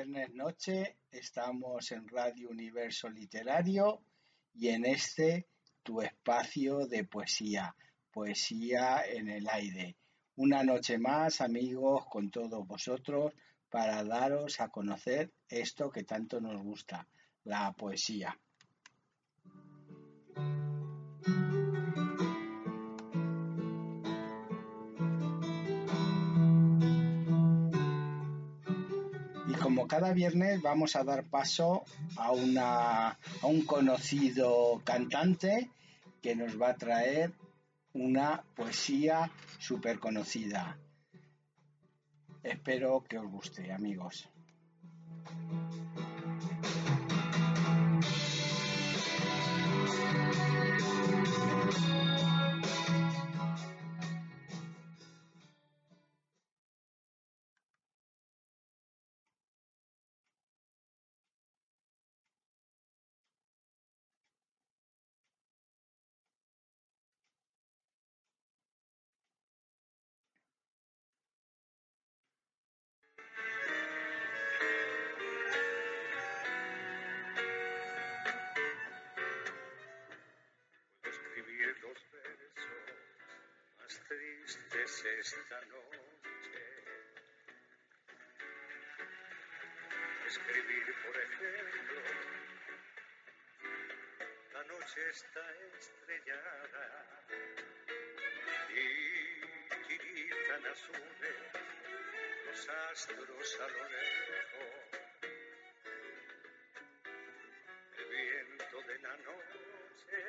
viernes noche estamos en Radio Universo Literario y en tu espacio de poesía, poesía en el aire. Una noche más, amigos, con todos vosotros para daros a conocer esto que tanto nos gusta, la poesía. Y como cada viernes vamos a dar paso a un conocido cantante que nos va a traer una poesía súper conocida. Espero que os guste, amigos. Tristes esta noche. Escribir, por ejemplo, la noche está estrellada y tiritan azules los astros a lo lejos. El viento de la noche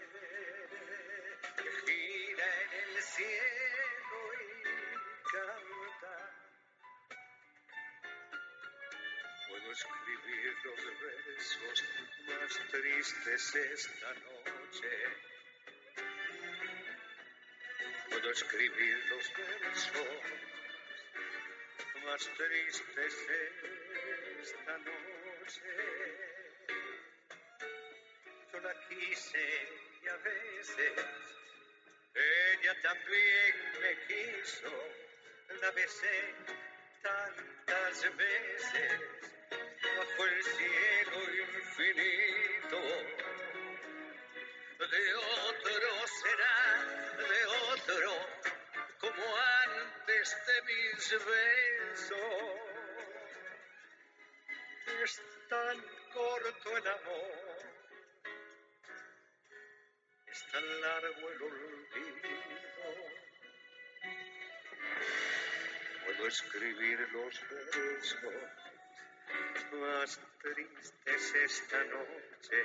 que gira en el cielo y canta. Puedo escribir los versos más tristes esta noche. Puedo escribir los versos más tristes esta noche. Yo la quise y a veces ella también me quiso, la besé tantas veces bajo el cielo infinito. De otro será, de otro, como antes de mis besos. Es tan corto el amor, es tan largo el olvido. Puedo escribir los versos más tristes esta noche.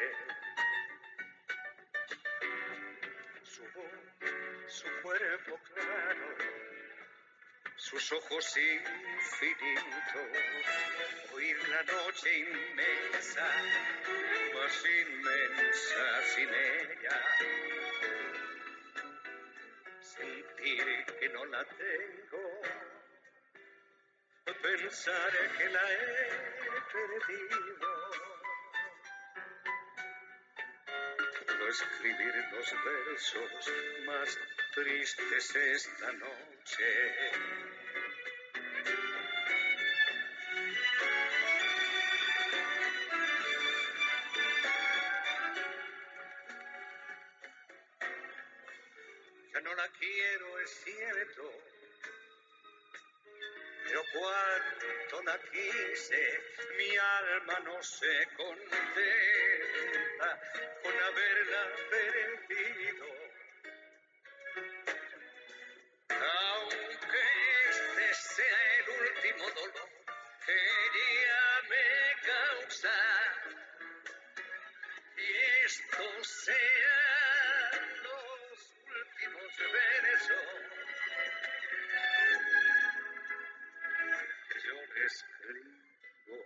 Su voz, su cuerpo claro, sus ojos infinitos, oír la noche inmensa, más inmensa sin ella. Sentir que no la tengo, pensar que la he perdido. Puedo escribir los versos más tristes esta noche. Ya no la quiero, es cierto, pero cuánto la quise, mi alma no se contenta con haberla perdido. Aunque este sea el último dolor que ella me causa, y estos sean los últimos versos que yo le escribo.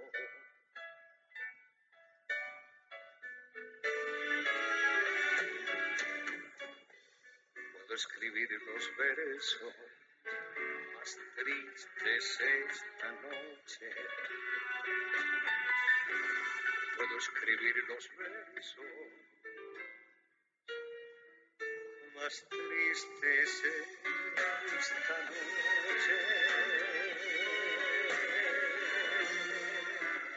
Puedo escribir los versos más tristes esta noche. Puedo escribir los versos más tristes esta noche.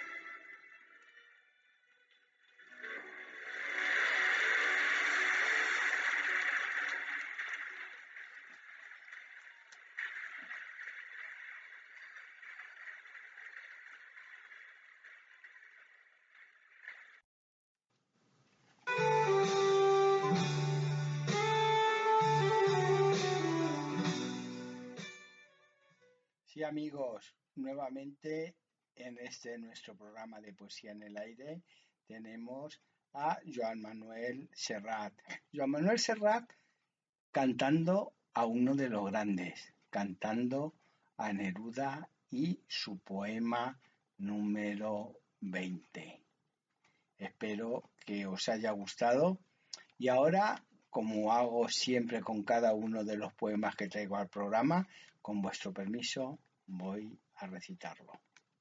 Sí, amigos, nuevamente en este nuestro programa de Poesía en el Aire tenemos a Joan Manuel Serrat. Joan Manuel Serrat cantando a uno de los grandes, cantando a Neruda y su poema número 20. Espero que os haya gustado y ahora, como hago siempre con cada uno de los poemas que traigo al programa, con vuestro permiso voy a recitarlo.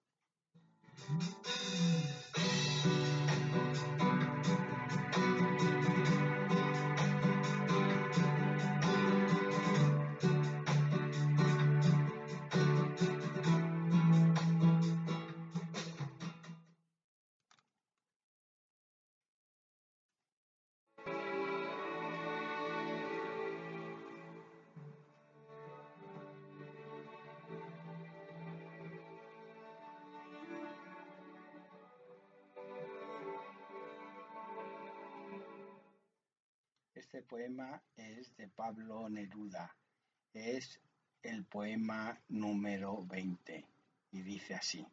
Este poema es de Pablo Neruda, es el poema número 20 y dice así.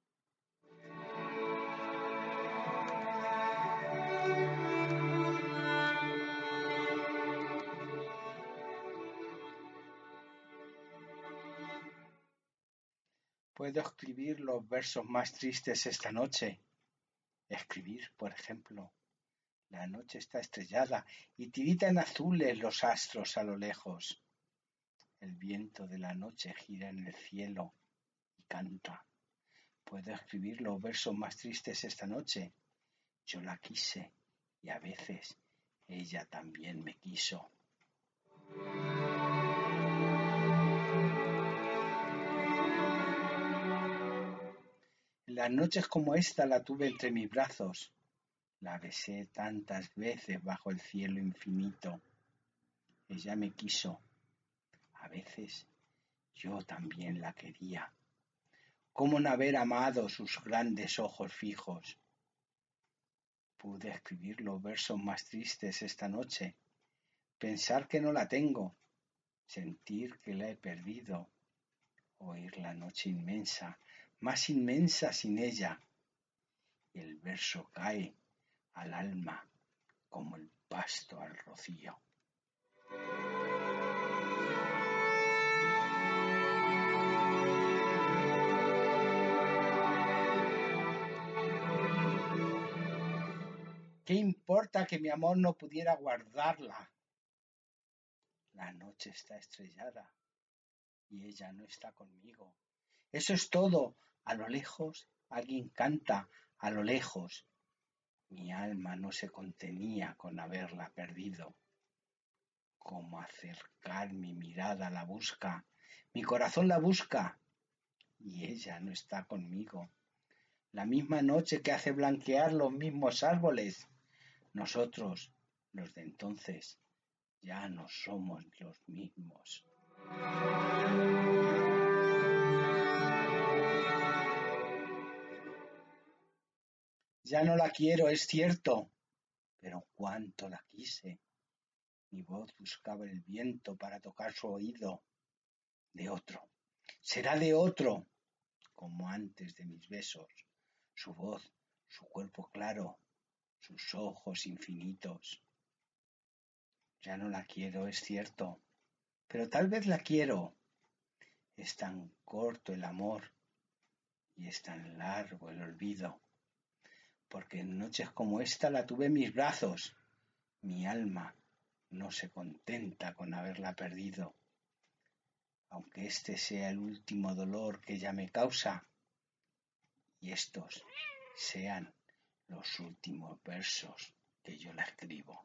Puedo escribir los versos más tristes esta noche. Escribir, por ejemplo, la noche está estrellada y tiritan azules los astros a lo lejos. El viento de la noche gira en el cielo y canta. Puedo escribir los versos más tristes esta noche. Yo la quise y a veces ella también me quiso. En las noches como esta la tuve entre mis brazos. La besé tantas veces bajo el cielo infinito. Ella me quiso. A veces yo también la quería. ¿Cómo no haber amado sus grandes ojos fijos? Pude escribir los versos más tristes esta noche. Pensar que no la tengo. Sentir que la he perdido. Oír la noche inmensa, más inmensa sin ella. Y el verso cae al alma como el pasto al rocío. ¿Qué importa que mi amor no pudiera guardarla? La noche está estrellada y ella no está conmigo. Eso es todo. A lo lejos alguien canta, a lo lejos. Mi alma no se contenía con haberla perdido. Cómo acercar mi mirada la busca, mi corazón la busca y ella no está conmigo. La misma noche que hace blanquear los mismos árboles. Nosotros, los de entonces, ya no somos los mismos. Ya no la quiero, es cierto, pero cuánto la quise. Mi voz buscaba el viento para tocar su oído. De otro, será de otro, como antes de mis besos. Su voz, su cuerpo claro, sus ojos infinitos. Ya no la quiero, es cierto, pero tal vez la quiero. Es tan corto el amor y es tan largo el olvido, porque en noches como esta la tuve en mis brazos. Mi alma no se contenta con haberla perdido. Aunque este sea el último dolor que ella me causa, y estos sean los últimos versos que yo la escribo.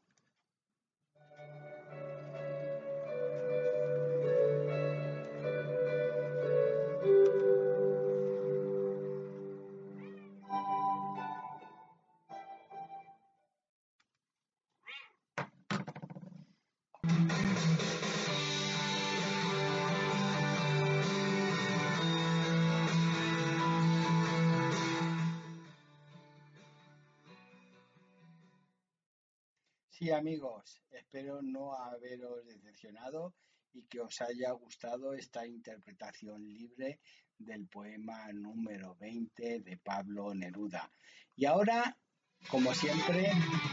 Sí, amigos, espero no haberos decepcionado y que os haya gustado esta interpretación libre del poema número 20 de Pablo Neruda. Y ahora, como siempre,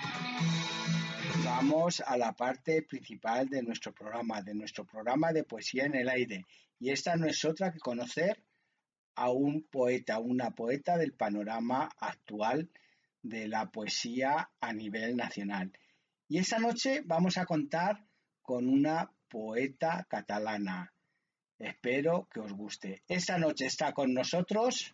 vamos a la parte principal de nuestro programa de Poesía en el Aire. Y esta no es otra que conocer a un poeta, una poeta del panorama actual de la poesía a nivel nacional. Y esa noche vamos a contar con una poeta catalana. Espero que os guste. Esta noche está con nosotros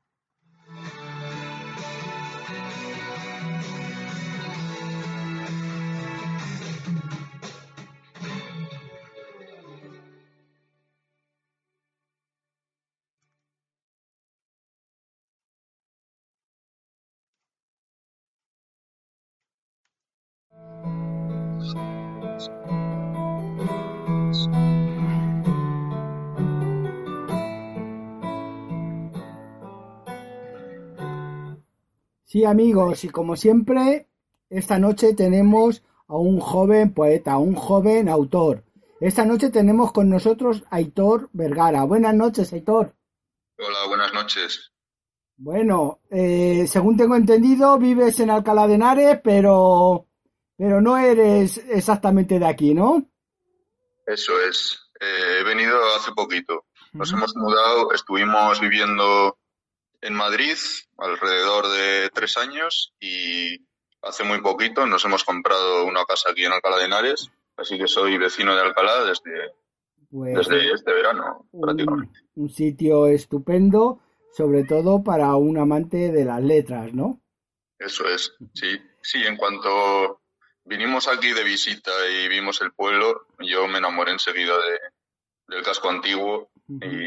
Sí, amigos, y como siempre, esta noche tenemos a un joven poeta, a un joven autor. Esta noche tenemos con nosotros a Aitor Vergara. Buenas noches, Aitor. Hola, buenas noches. Bueno, según tengo entendido, vives en Alcalá de Henares, pero no eres exactamente de aquí, ¿no? Eso es. He venido hace poquito. Nos Ujú. hemos mudado, estuvimos viviendo en Madrid alrededor de 3 años y hace muy poquito nos hemos comprado una casa aquí en Alcalá de Henares, así que soy vecino de Alcalá Pues desde este verano prácticamente. un sitio estupendo, sobre todo para un amante de las letras, ¿no? Eso es, sí. Sí, en cuanto vinimos aquí de visita y vimos el pueblo, yo me enamoré enseguida del casco antiguo Ujú.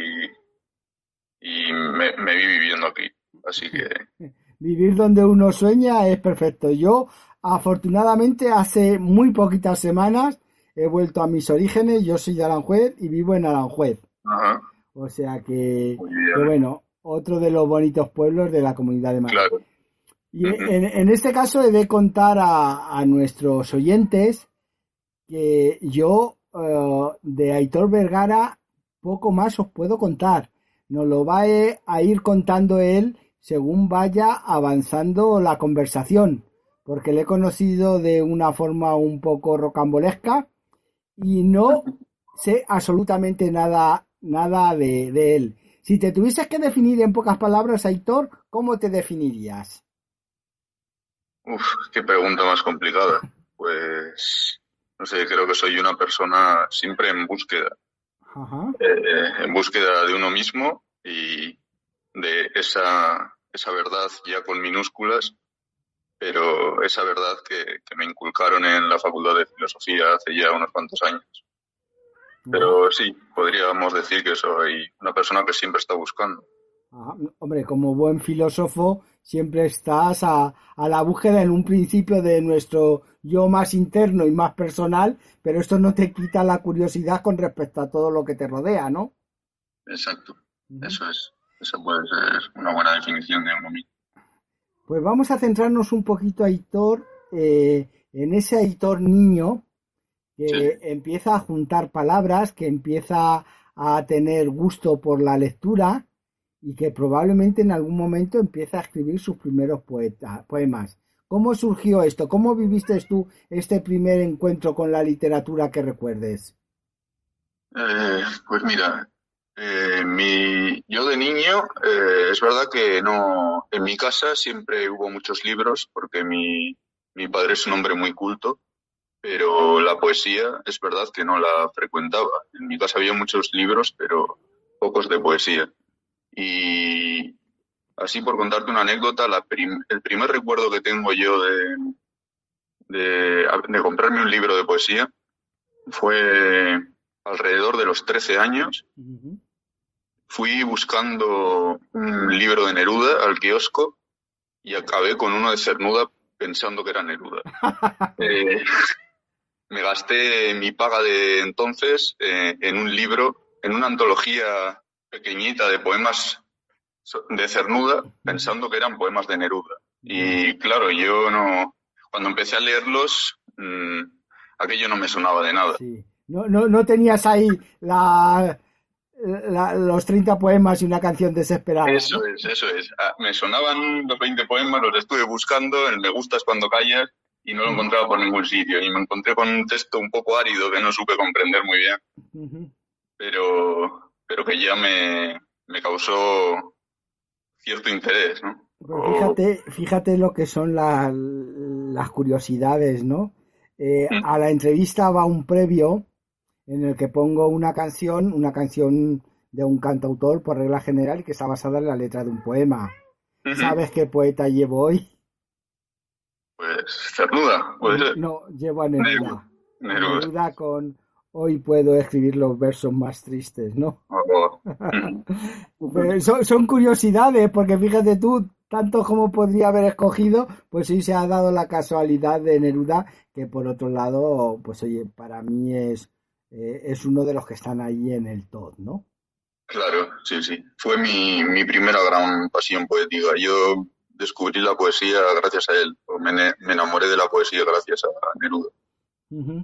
y me vi viviendo aquí. Así que Vivir donde uno sueña es perfecto. Yo, afortunadamente, hace muy poquitas semanas he vuelto a mis orígenes. Yo soy de Aranjuez y vivo en Aranjuez. ajá, O sea que, muy bien, bueno, otro de los bonitos pueblos de la Comunidad de Madrid. claro. Y Ujú. en este caso he de contar a nuestros oyentes que yo de Aitor Vergara poco más os puedo contar. Nos lo va a ir contando él según vaya avanzando la conversación, porque le he conocido de una forma un poco rocambolesca y no sé absolutamente nada de él. Si te tuvieses que definir en pocas palabras, Aitor, ¿cómo te definirías? Uf, qué pregunta más complicada. Pues, no sé, creo que soy una persona siempre Ajá. en búsqueda de uno mismo y de esa verdad ya con minúsculas, pero esa verdad que me inculcaron en la Facultad de Filosofía hace ya unos cuantos años. Ajá. Pero sí, podríamos decir que soy una persona que siempre está buscando. Ajá. Hombre, como buen filósofo, siempre estás a la búsqueda en un principio de nuestro yo más interno y más personal, pero esto no te quita la curiosidad con respecto a todo lo que te rodea, ¿no? Exacto, Ujú. eso es. Esa puede ser una buena definición de uno mismo. Pues vamos a centrarnos un poquito, Aitor, en ese Aitor niño Sí, que empieza a juntar palabras, que empieza a tener gusto por la lectura y que probablemente en algún momento empieza a escribir sus primeros poemas. ¿Cómo surgió esto? ¿Cómo viviste tú este primer encuentro con la literatura que recuerdes? Pues mira, yo de niño, es verdad que no, en mi casa siempre hubo muchos libros porque mi padre es un hombre muy culto, pero la poesía es verdad que no la frecuentaba. En mi casa había muchos libros, pero pocos de poesía. Y así por contarte una anécdota, el primer recuerdo que tengo yo de comprarme un libro de poesía fue alrededor de los 13 años. Ujú. Fui buscando un libro de Neruda al kiosco y acabé con uno de Cernuda pensando que era Neruda. Eh, Me gasté mi paga de entonces en un libro, en una antología pequeñita de poemas de Cernuda, pensando que eran poemas de Neruda. Ya. Y claro, yo no, cuando empecé a leerlos, aquello no me sonaba de nada. Sí. No tenías ahí los 30 poemas y una canción desesperada, Eso ¿no? es, eso es. Me sonaban los 20 poemas, los estuve buscando, el me gustas cuando callas, y no lo Ujú, encontraba por ningún sitio. Y me encontré con un texto un poco árido que no supe comprender muy bien, ujú. pero que ya me causó cierto interés, ¿no? Pues fíjate lo que son las curiosidades, ¿no? A la entrevista va un previo en el que pongo una canción de un cantautor por regla general que está basada en la letra de un poema. Ujú. ¿Sabes qué poeta llevo hoy? Pues Cernuda, puede ser. No, llevo a Neruda. Neruda. A Neruda. Neruda con hoy puedo escribir los versos más tristes, ¿no? Oh, ujú. Pero son curiosidades, porque fíjate tú, tanto como podría haber escogido, pues sí se ha dado la casualidad de Neruda, que por otro lado, pues oye, para mí es uno de los que están ahí en el top, ¿no? Claro, sí, sí. Fue mi primera gran pasión poética. Yo descubrí la poesía gracias a él. Me enamoré de la poesía gracias a Neruda. Ujú.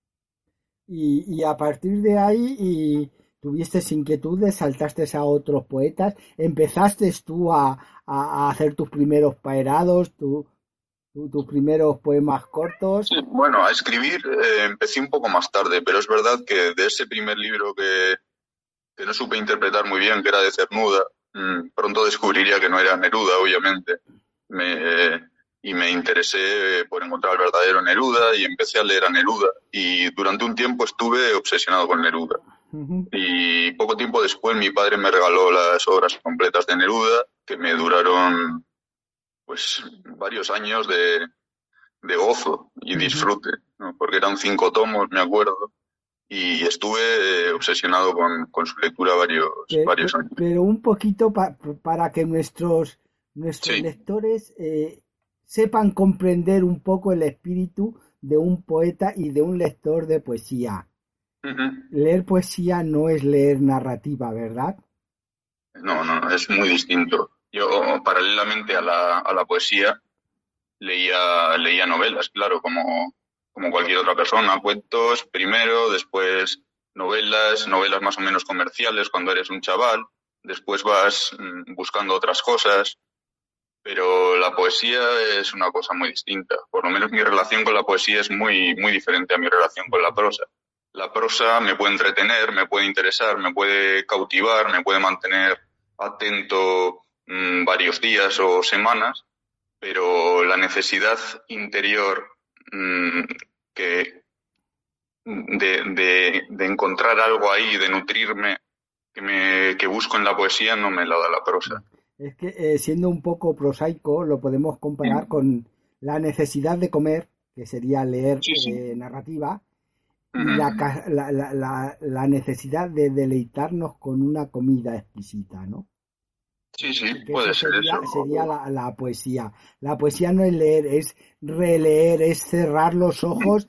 Y a partir de ahí tuviste inquietudes, saltaste a otros poetas, empezaste tú a hacer tus primeros paerados, tus primeros poemas cortos. Sí, bueno, a escribir empecé un poco más tarde, pero es verdad que de ese primer libro que no supe interpretar muy bien, que era de Cernuda, pronto descubriría que no era Neruda, obviamente. Y me interesé por encontrar al verdadero Neruda y empecé a leer a Neruda. Y durante un tiempo estuve obsesionado con Neruda. Ujú, Y poco tiempo después mi padre me regaló las obras completas de Neruda, que me duraron pues varios años de gozo y ujú. disfrute, ¿no? Porque eran 5 tomos, me acuerdo, y estuve obsesionado con su lectura varios años. Pero un poquito para que nuestros Sí. lectores sepan comprender un poco el espíritu de un poeta y de un lector de poesía. Ujú. Leer poesía no es leer narrativa, ¿verdad? No, no, es muy distinto. Yo, paralelamente a la poesía, leía novelas, claro, como cualquier otra persona, cuentos primero, después novelas más o menos comerciales cuando eres un chaval, después vas buscando otras cosas, pero la poesía es una cosa muy distinta. Por lo menos mi relación con la poesía es muy, muy diferente a mi relación con la prosa. La prosa me puede entretener, me puede interesar, me puede cautivar, me puede mantener atento varios días o semanas, pero la necesidad interior mmm, que de encontrar algo ahí, de nutrirme, que busco en la poesía, no me la da la prosa. Es que siendo un poco prosaico, lo podemos comparar con la necesidad de comer, que sería leer Sí, sí. narrativa, y Ujú. la necesidad de deleitarnos con una comida exquisita, ¿no? Sí, sí, Que eso puede ser eso. sería la poesía. La poesía no es leer, es releer, es cerrar los ojos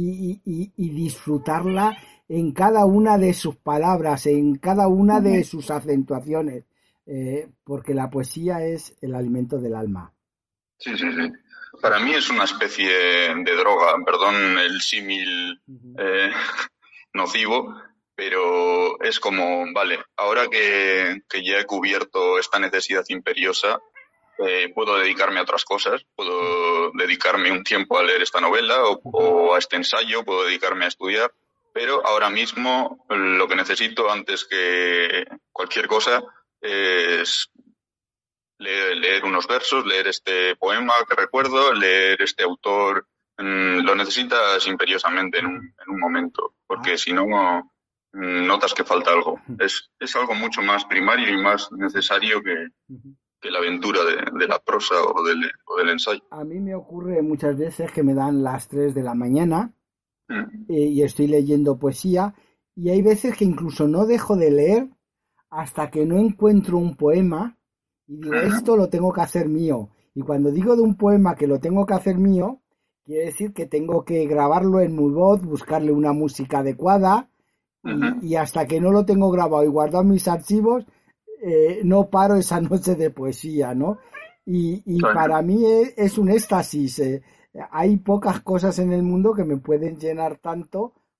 y disfrutarla en cada una de sus palabras, en cada una de sus acentuaciones, porque la poesía es el alimento del alma. Sí, sí, sí. Para mí es una especie de droga, perdón el símil Ujú, eh, nocivo, pero es como, vale, ahora que ya he cubierto esta necesidad imperiosa, puedo dedicarme a otras cosas, puedo dedicarme un tiempo a leer esta novela ujú. o a este ensayo, puedo dedicarme a estudiar, pero ahora mismo lo que necesito antes que cualquier cosa es leer unos versos, leer este poema que recuerdo, leer este autor. Lo necesitas imperiosamente en un momento, Ah, porque si no, notas que falta algo. Es algo mucho más primario y más necesario ujú. que la aventura de la prosa o del ensayo. A mí me ocurre muchas veces que me dan las 3 de la mañana Mm, y estoy leyendo poesía y hay veces que incluso no dejo de leer hasta que no encuentro un poema y digo, esto mm, lo tengo que hacer mío. Y cuando digo de un poema que lo tengo que hacer mío, quiere decir que tengo que grabarlo en mi voz, buscarle una música adecuada y mm. hasta que no lo tengo grabado y guardado en mis archivos, no paro esa noche de poesía, ¿no? Y Claro. para mí es un éxtasis. Hay pocas cosas en el mundo que me pueden llenar tanto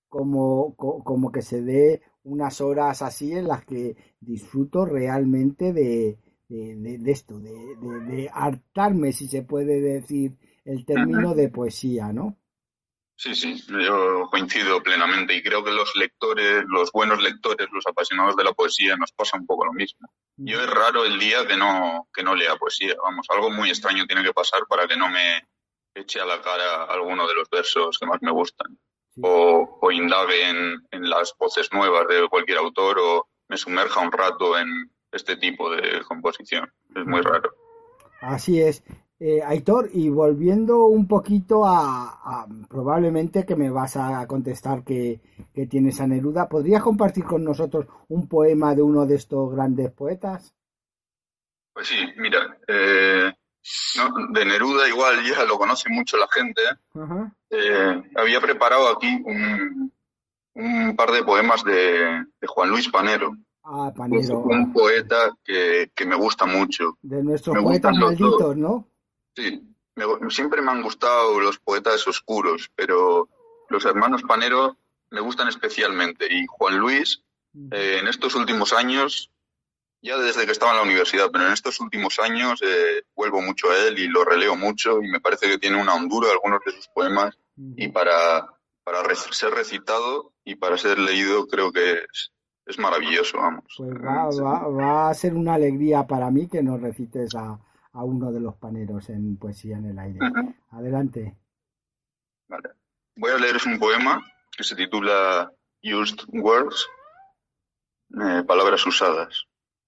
como que se dé unas horas así en las que disfruto realmente de esto, de hartarme, si se puede decir el término, de poesía, ¿no? Sí, sí, yo coincido plenamente y creo que los lectores, los buenos lectores, los apasionados de la poesía, nos pasa un poco lo mismo. Yo es raro el día que no lea poesía, vamos, algo muy extraño tiene que pasar para que no me eche a la cara alguno de los versos que más me gustan, Sí. o indague en las voces nuevas de cualquier autor, o me sumerja un rato en este tipo de composición. Es muy raro. Así es. Aitor, y volviendo un poquito probablemente que me vas a contestar que tienes a Neruda, ¿podrías compartir con nosotros un poema de uno de estos grandes poetas? Pues sí, mira, no, de Neruda igual ya lo conoce mucho la gente, ¿eh? Ajá. Había preparado aquí un par de poemas de Juan Luis Panero, Ah, que es Panero, un poeta que me gusta mucho. de nuestros Me poetas gustan los dos, malditos, ¿no? sí. Siempre me han gustado los poetas oscuros, pero los hermanos Panero me gustan especialmente. Y Juan Luis, Ujú. en estos últimos años, ya desde que estaba en la universidad, pero en estos últimos años vuelvo mucho a él y lo releo mucho y me parece que tiene una hondura algunos de sus poemas y Ujú. ser recitado y para ser leído creo que es maravilloso, vamos. Pues va a ser una alegría para mí que nos recites a uno de los paneros en Poesía en el Aire. Ujú. Adelante. Vale. Voy a leeros un poema que se titula Used Words, palabras usadas.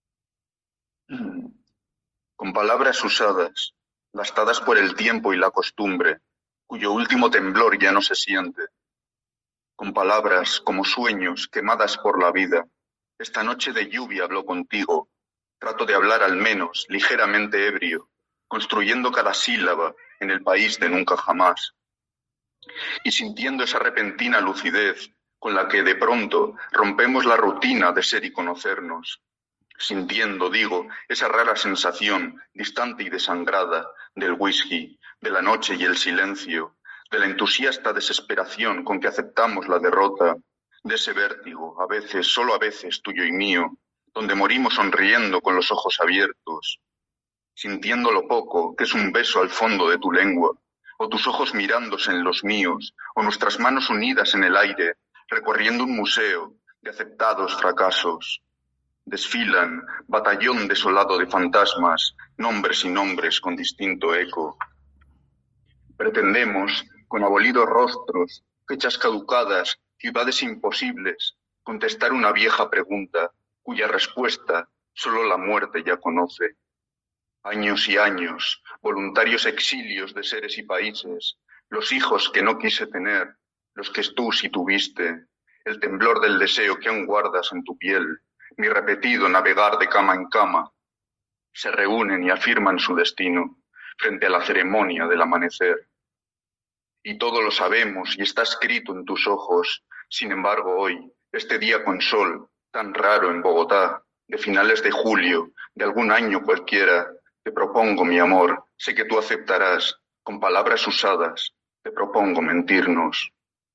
Con palabras usadas, gastadas por el tiempo y la costumbre, cuyo último temblor ya no se siente. Con palabras como sueños quemadas por la vida. Esta noche de lluvia hablo contigo. Trato de hablar al menos ligeramente ebrio, construyendo cada sílaba en el país de nunca jamás. Y sintiendo esa repentina lucidez con la que de pronto rompemos la rutina de ser y conocernos. Sintiendo, digo, esa rara sensación distante y desangrada del whisky, de la noche y el silencio, de la entusiasta desesperación con que aceptamos la derrota, de ese vértigo, a veces, solo a veces, tuyo y mío, donde morimos sonriendo con los ojos abiertos, sintiendo lo poco que es un beso al fondo de tu lengua, o tus ojos mirándose en los míos, o nuestras manos unidas en el aire, recorriendo un museo de aceptados fracasos. Desfilan, batallón desolado de fantasmas, nombres y nombres con distinto eco. Pretendemos, con abolidos rostros, fechas caducadas, ciudades imposibles, contestar una vieja pregunta, cuya respuesta solo la muerte ya conoce. Años y años, voluntarios exilios de seres y países, los hijos que no quise tener, los que tú sí tuviste, el temblor del deseo que aún guardas en tu piel, mi repetido navegar de cama en cama, se reúnen y afirman su destino frente a la ceremonia del amanecer. Y todo lo sabemos y está escrito en tus ojos. Sin embargo, hoy, este día con sol, tan raro en Bogotá, de finales de julio, de algún año cualquiera, te propongo, mi amor, sé que tú aceptarás, con palabras usadas, te propongo mentirnos.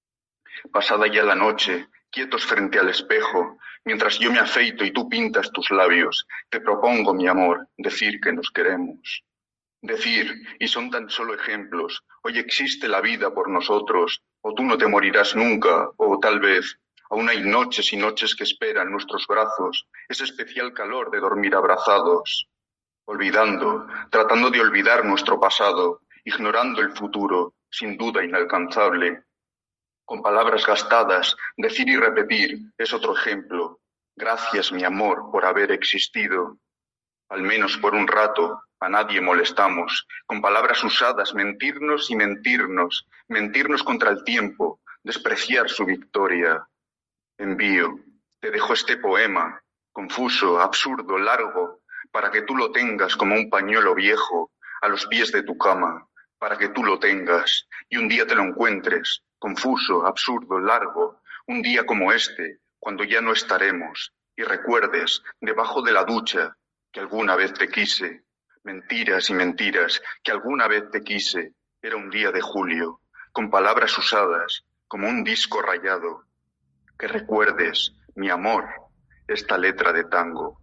Pasada ya la noche, quietos frente al espejo, mientras yo me afeito y tú pintas tus labios, te propongo, mi amor, decir que nos queremos. Decir, y son tan solo ejemplos, hoy existe la vida por nosotros, o tú no te morirás nunca, o tal vez, aún hay noches y noches que esperan nuestros brazos, ese especial calor de dormir abrazados, olvidando, tratando de olvidar nuestro pasado, ignorando el futuro, sin duda inalcanzable. Con palabras gastadas, decir y repetir es otro ejemplo. Gracias, mi amor, por haber existido. Al menos por un rato, a nadie molestamos. Con palabras usadas, mentirnos y mentirnos. Mentirnos contra el tiempo, despreciar su victoria. Envío, te dejo este poema, confuso, absurdo, largo, para que tú lo tengas como un pañuelo viejo a los pies de tu cama, para que tú lo tengas y un día te lo encuentres, confuso, absurdo, largo, un día como este, cuando ya no estaremos, y recuerdes, debajo de la ducha, que alguna vez te quise, mentiras y mentiras, que alguna vez te quise, era un día de julio, con palabras usadas, como un disco rayado, que recuerdes, mi amor, esta letra de tango.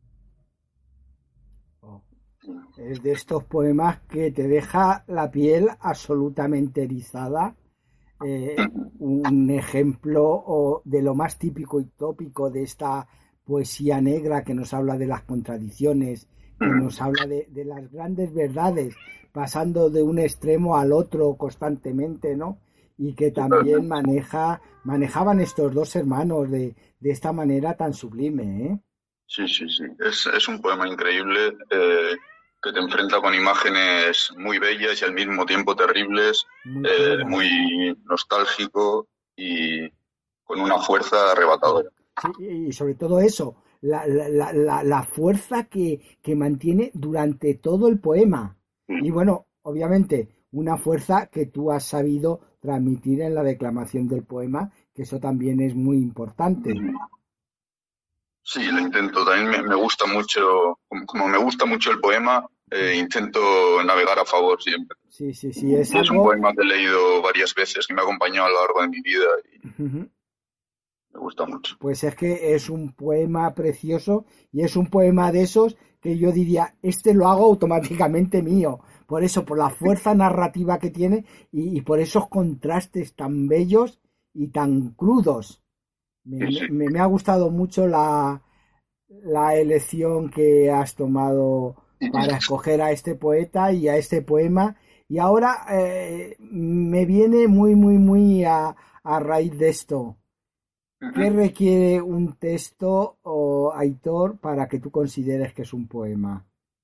Es de estos poemas que te deja la piel absolutamente erizada. Un ejemplo de lo más típico y tópico de esta poesía negra que nos habla de las contradicciones, que nos habla de las grandes verdades, pasando de un extremo al otro constantemente, ¿no? Y que también manejaban estos dos hermanos de esta manera tan sublime, ¿eh? Sí, sí, sí. Es un poema increíble que te enfrenta con imágenes muy bellas y al mismo tiempo terribles, muy nostálgico y con una fuerza arrebatadora. Sí, y sobre todo eso, la fuerza que mantiene durante todo el poema. Y bueno, obviamente, una fuerza que tú has sabido transmitir en la declamación del poema, que eso también es muy importante. Sí, lo intento. También me gusta mucho, como me gusta mucho el poema, intento navegar a favor siempre. Sí. Es un poema que he leído varias veces, que me ha acompañado a lo largo de mi vida y me gusta mucho. Pues es que es un poema precioso y es un poema de esos que yo diría, este lo hago automáticamente mío. Por eso, por la fuerza narrativa que tiene y por esos contrastes tan bellos y tan crudos. Me ha gustado mucho la elección que has tomado para escoger a este poeta y a este poema. Y ahora me viene muy a raíz de esto. ¿Qué requiere un texto, Aitor, para que tú consideres que es un poema?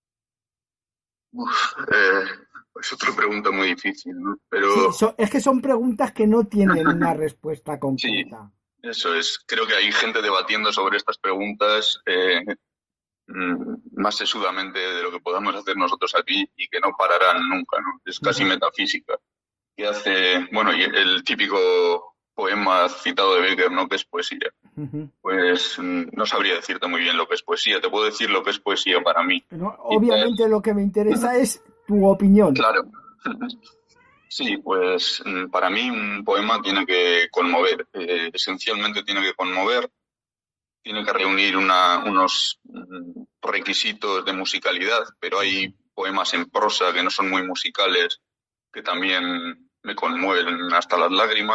Es otra pregunta muy difícil, ¿no? Pero sí, es que son preguntas que no tienen una respuesta concreta. Sí, eso es. Creo que hay gente debatiendo sobre estas preguntas más sesudamente de lo que podamos hacer nosotros aquí y que no pararán nunca, ¿no? Es casi metafísica. Que hace, bueno, y el típico poema citado de Becker, ¿no? Que es poesía. Pues no sabría decirte muy bien lo que es poesía. Te puedo decir lo que es poesía para mí. No, obviamente lo que me interesa es tu opinión. Claro. Sí, pues para mí un poema tiene que conmover. Esencialmente tiene que conmover. Tiene que reunir unos requisitos de musicalidad, pero hay poemas en prosa que no son muy musicales, que también me conmueven hasta las lágrimas.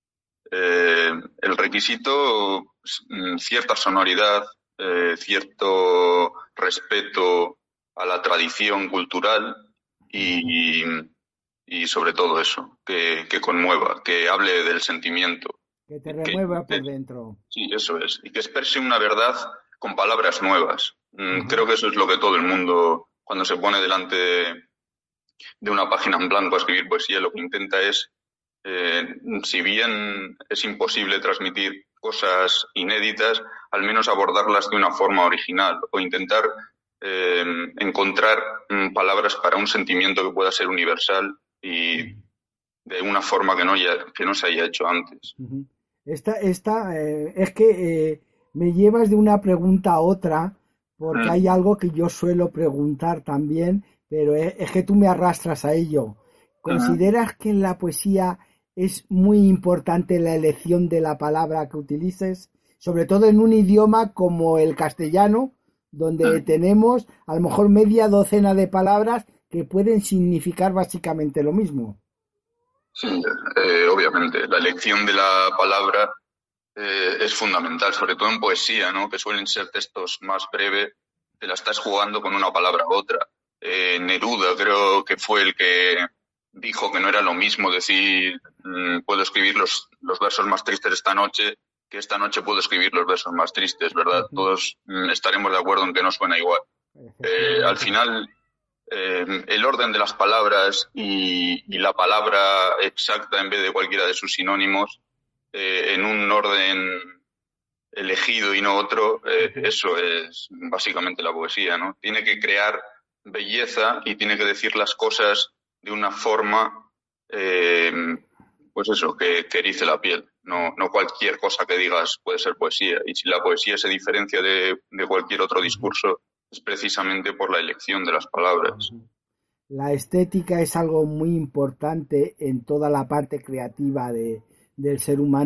El requisito, cierta sonoridad, cierto respeto a la tradición cultural y sobre todo eso, que conmueva, que hable del sentimiento. Que te remueva por dentro. Sí, eso es. Y que exprese una verdad con palabras nuevas. Creo que eso es lo que todo el mundo, cuando se pone delante de una página en blanco a escribir poesía, lo que intenta es, si bien es imposible transmitir cosas inéditas, al menos abordarlas de una forma original o intentar encontrar palabras para un sentimiento que pueda ser universal y de una forma que no se haya hecho antes. Es que me llevas de una pregunta a otra, porque hay algo que yo suelo preguntar también, pero es que tú me arrastras a ello. ¿Consideras que en la poesía es muy importante la elección de la palabra que utilices? Sobre todo en un idioma como el castellano, donde tenemos a lo mejor media docena de palabras que pueden significar básicamente lo mismo. Sí, obviamente. La elección de la palabra es fundamental, sobre todo en poesía, ¿no? Que suelen ser textos más breves, te la estás jugando con una palabra u otra. Neruda creo que fue el que dijo que no era lo mismo decir puedo escribir los versos más tristes esta noche que esta noche puedo escribir los versos más tristes, ¿verdad? Todos estaremos de acuerdo en que no suena igual. Al final, el orden de las palabras y la palabra exacta en vez de cualquiera de sus sinónimos en un orden elegido y no otro, eso es básicamente la poesía, ¿no? Tiene que crear belleza y tiene que decir las cosas de una forma, pues eso, que erice la piel. No cualquier cosa que digas puede ser poesía. Y si la poesía se diferencia de cualquier otro discurso, es precisamente por la elección de las palabras. La estética es algo muy importante en toda la parte creativa del ser humano,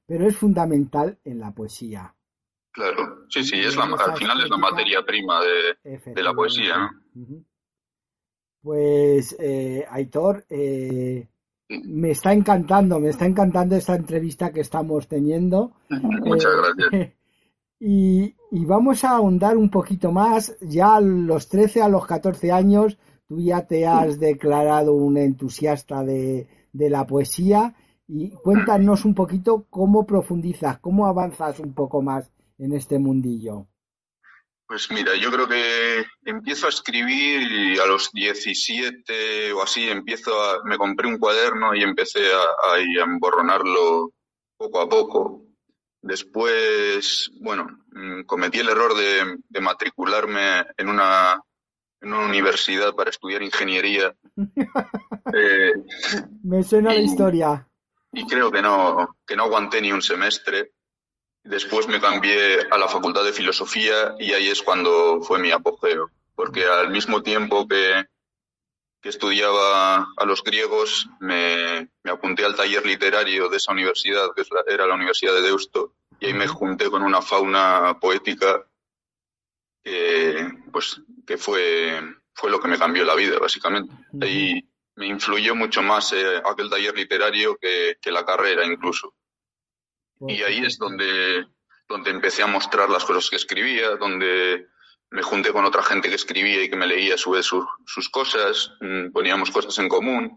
pero es fundamental en la poesía. Claro, sí, Y es en esa al final es la estética, materia prima de la poesía, efectivamente. ¿no? Ujú. Pues, Aitor, Sí. me está encantando esta entrevista que estamos teniendo. Muchas Eh, gracias. y vamos a ahondar un poquito más. Ya a los 13, a los 14 años, tú ya te has declarado un entusiasta de la poesía. Y cuéntanos un poquito cómo profundizas, cómo avanzas un poco más en este mundillo. Pues mira, yo creo que empiezo a escribir y a los 17 o así me compré un cuaderno y empecé a emborronarlo poco a poco. Después, bueno, cometí el error de matricularme en una universidad para estudiar ingeniería, eh, Me suena la y, historia. y creo que no aguanté ni un semestre. Después me cambié a la Facultad de Filosofía y ahí es cuando fue mi apogeo, porque al mismo tiempo que estudiaba a los griegos, me apunté al taller literario de esa universidad, era la Universidad de Deusto, y ahí me Ujú, junté con una fauna poética que, pues, que fue lo que me cambió la vida, básicamente. ujú. Ahí me influyó mucho más aquel taller literario que la carrera incluso. Por Y ahí es supuesto. donde empecé a mostrar las cosas que escribía, donde me junté con otra gente que escribía y que me leía a su vez sus cosas, poníamos cosas en común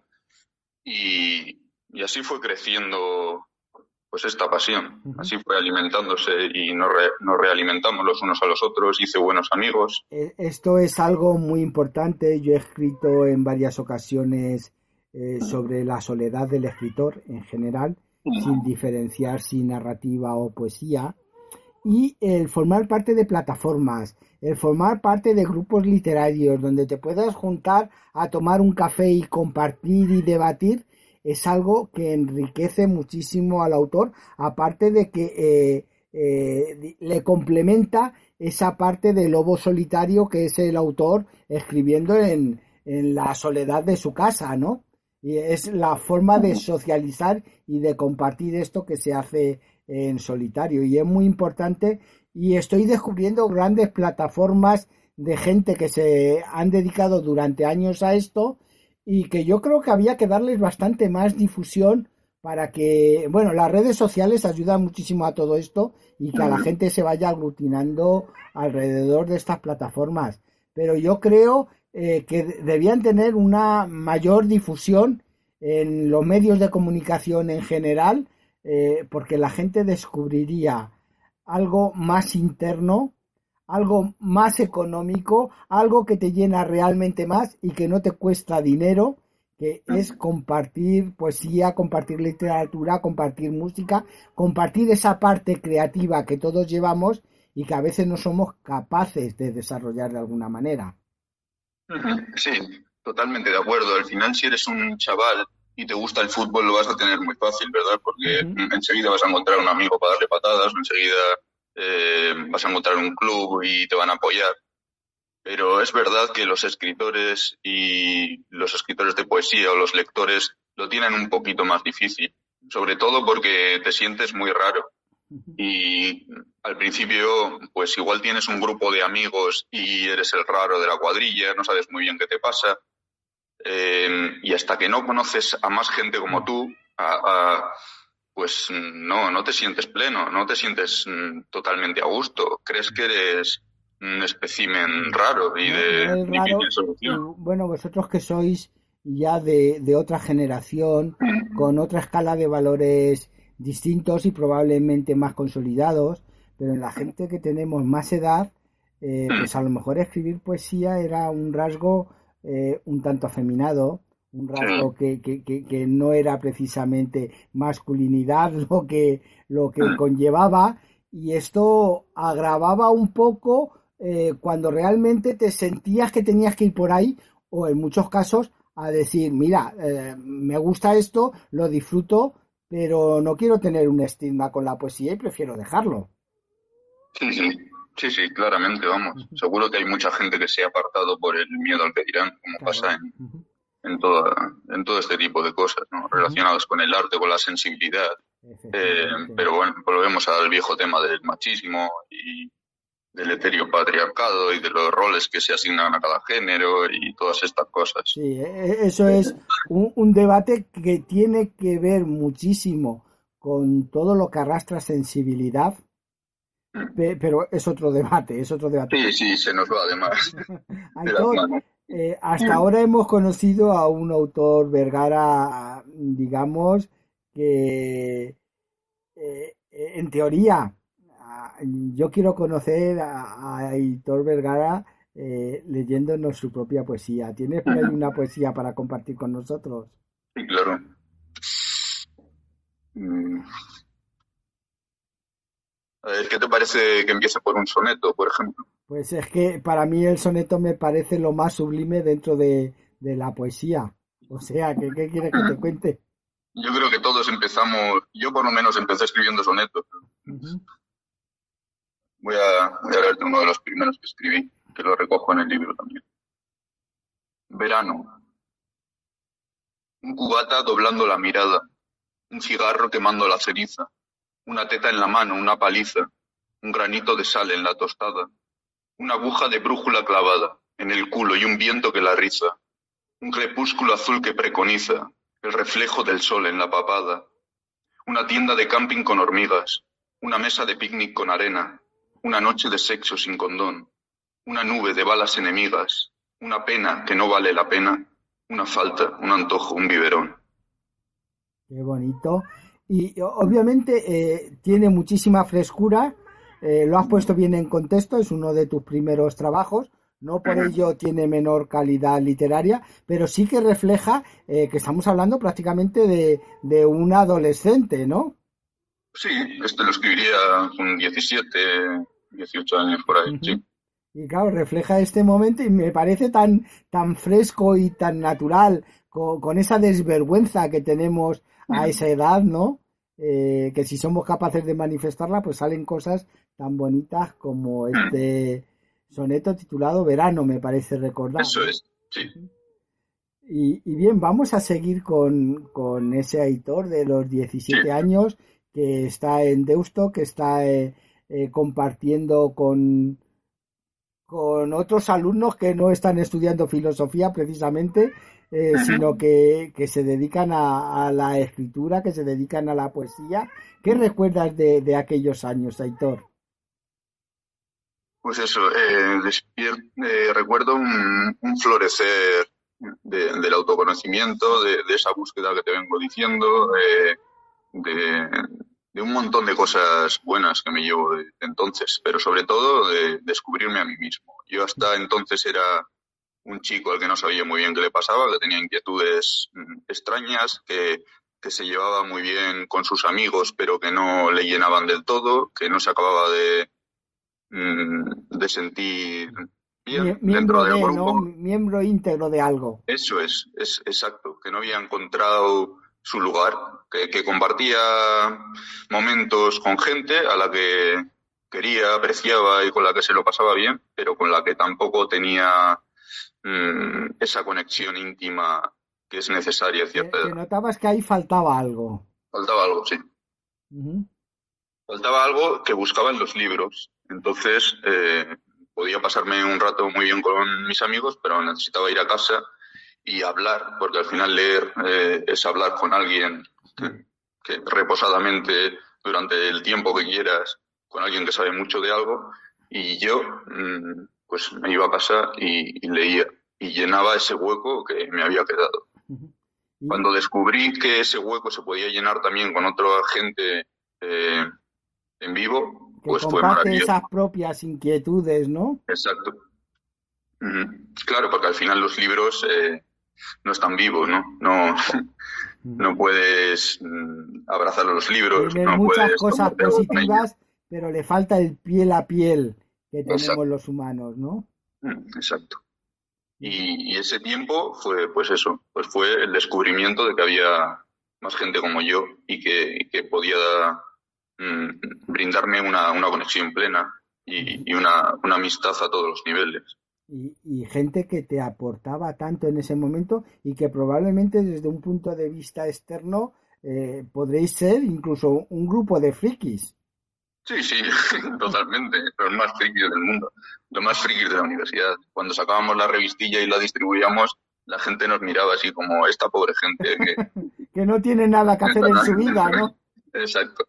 y así fue creciendo pues esta pasión. Ujú. Así fue alimentándose y nos realimentamos los unos a los otros, hice buenos amigos. Esto es algo muy importante. Yo he escrito en varias ocasiones sobre la soledad del escritor en general, sin diferenciar si narrativa o poesía, y el formar parte de plataformas, el formar parte de grupos literarios donde te puedas juntar a tomar un café y compartir y debatir, es algo que enriquece muchísimo al autor, aparte de que le complementa esa parte del lobo solitario que es el autor escribiendo en la soledad de su casa, ¿no? Y es la forma de socializar y de compartir esto que se hace en solitario. Y es muy importante y estoy descubriendo grandes plataformas de gente que se han dedicado durante años a esto y que yo creo que había que darles bastante más difusión para que, bueno, las redes sociales ayudan muchísimo a todo esto y que a la gente se vaya aglutinando alrededor de estas plataformas. Pero yo creo que debían tener una mayor difusión en los medios de comunicación en general, porque la gente descubriría algo más interno, algo más económico, algo que te llena realmente más y que no te cuesta dinero, que es compartir poesía, compartir literatura, compartir música, compartir esa parte creativa que todos llevamos y que a veces no somos capaces de desarrollar de alguna manera. Sí, totalmente de acuerdo. Al final, si eres un chaval y te gusta el fútbol, lo vas a tener muy fácil, ¿verdad? Porque Ujú. enseguida vas a encontrar un amigo para darle patadas, enseguida vas a encontrar un club y te van a apoyar. Pero es verdad que los escritores y los escritores de poesía o los lectores lo tienen un poquito más difícil, sobre todo porque te sientes muy raro. Y al principio, pues igual tienes un grupo de amigos y eres el raro de la cuadrilla, no sabes muy bien qué te pasa. Y hasta que no conoces a más gente como tú, pues no te sientes pleno, no te sientes totalmente a gusto. Crees que eres un espécimen raro y No, de no es difícil raro. Y solución. bueno, vosotros que sois ya de otra generación, con otra escala de valores distintos y probablemente más consolidados, pero en la gente que tenemos más edad, pues a lo mejor escribir poesía era un rasgo un tanto afeminado, un rasgo Sí. que no era precisamente masculinidad lo que conllevaba, y esto agravaba un poco cuando realmente te sentías que tenías que ir por ahí, o en muchos casos a decir, mira, me gusta esto, lo disfruto, pero no quiero tener un estigma con la poesía y prefiero dejarlo. Sí, sí, sí, sí, claramente, vamos. Seguro que hay mucha gente que se ha apartado por el miedo al que dirán, como pasa Claro. en todo este tipo de cosas, ¿no? Relacionadas con el arte, con la sensibilidad. efectivamente. Pero bueno, volvemos al viejo tema del machismo y del heteropatriarcado y de los roles que se asignan a cada género y todas estas cosas. Sí, eso es un debate que tiene que ver muchísimo con todo lo que arrastra sensibilidad, pero es otro debate, es otro debate. Sí, sí, se nos va además de las Aitor, manos. hasta ahora hemos conocido a un autor Vergara, digamos, que en teoría, yo quiero conocer a Aitor Vergara leyéndonos su propia poesía. ¿Tienes por ahí una poesía para compartir con nosotros? Sí, claro. Mm, A ver, ¿qué te parece que empiece por un soneto, por ejemplo? Pues es que para mí el soneto me parece lo más sublime dentro de la poesía. O sea, ¿qué quieres que te cuente? Yo creo que todos empezamos, yo por lo menos empecé escribiendo sonetos. Ujú. Voy a leerte uno de los primeros que escribí, que lo recojo en el libro también. Verano. Un cubata doblando la mirada, un cigarro quemando la ceniza, una teta en la mano, una paliza, un granito de sal en la tostada, una aguja de brújula clavada en el culo y un viento que la riza, un crepúsculo azul que preconiza, el reflejo del sol en la papada, una tienda de camping con hormigas, una mesa de picnic con arena, una noche de sexo sin condón, una nube de balas enemigas, una pena que no vale la pena, una falta, un antojo, un biberón. Qué bonito. Y obviamente tiene muchísima frescura, lo has puesto bien en contexto, es uno de tus primeros trabajos, no por ello tiene menor calidad literaria, pero sí que refleja que estamos hablando prácticamente de un adolescente, ¿no? Sí, este lo escribiría con 17, 18 años por ahí, Ujú. sí. Y claro, refleja este momento y me parece tan fresco y tan natural, con esa desvergüenza que tenemos a esa edad, ¿no? Que si somos capaces de manifestarla, pues salen cosas tan bonitas como este soneto titulado Verano, me parece recordar, Eso ¿no? es, sí. Ujú. Y bien, vamos a seguir con ese Aitor de los Sí. 17 años que está en Deusto, que está compartiendo con otros alumnos que no están estudiando filosofía precisamente, sino que se dedican a la escritura, que se dedican a la poesía. ¿Qué recuerdas de aquellos años, Aitor? Pues eso, recuerdo un florecer del autoconocimiento, de esa búsqueda que te vengo diciendo, de, de un montón de cosas buenas que me llevo de entonces, pero sobre todo de descubrirme a mí mismo. Yo hasta entonces era un chico al que no sabía muy bien qué le pasaba, que tenía inquietudes extrañas, que se llevaba muy bien con sus amigos, pero que no le llenaban del todo, que no se acababa de sentir bien dentro Miembro del de, ¿no? grupo. Miembro íntegro de algo. Eso es exacto, que no había encontrado su lugar, que compartía momentos con gente a la que quería, apreciaba y con la que se lo pasaba bien, pero con la que tampoco tenía esa conexión íntima que es necesaria a cierta Que edad. notabas que ahí faltaba algo. Faltaba algo, sí. Ujú. Faltaba algo que buscaba en los libros. Entonces, podía pasarme un rato muy bien con mis amigos, pero necesitaba ir a casa y hablar, porque al final leer es hablar con alguien que reposadamente durante el tiempo que quieras, con alguien que sabe mucho de algo, y yo pues me iba a casa y leía y llenaba ese hueco que me había quedado. Ujú. Y Cuando descubrí que ese hueco se podía llenar también con otra gente eh, en vivo, que pues fue comparte maravilloso. esas propias inquietudes, ¿no? Exacto. Claro, porque al final los libros no están vivos, ¿no? No, Ujú. no puedes abrazar a los libros, Tienen no muchas puedes cosas tomarte algo con ellos. positivas, pero le falta el piel a piel que tenemos Exacto. los humanos, ¿no? Exacto. Y, Y ese tiempo fue, pues eso, pues fue el descubrimiento de que había más gente como yo y que podía mm, brindarme una conexión plena y una amistad a todos los niveles. y gente que te aportaba tanto en ese momento y que probablemente desde un punto de vista externo podréis ser incluso un grupo de frikis. Sí, sí, totalmente. Los más frikis del mundo. Los más frikis de la universidad. Cuando sacábamos la revistilla y la distribuíamos, la gente nos miraba así como esta pobre gente Que no tiene nada que hacer en su vida, ¿no? Exacto.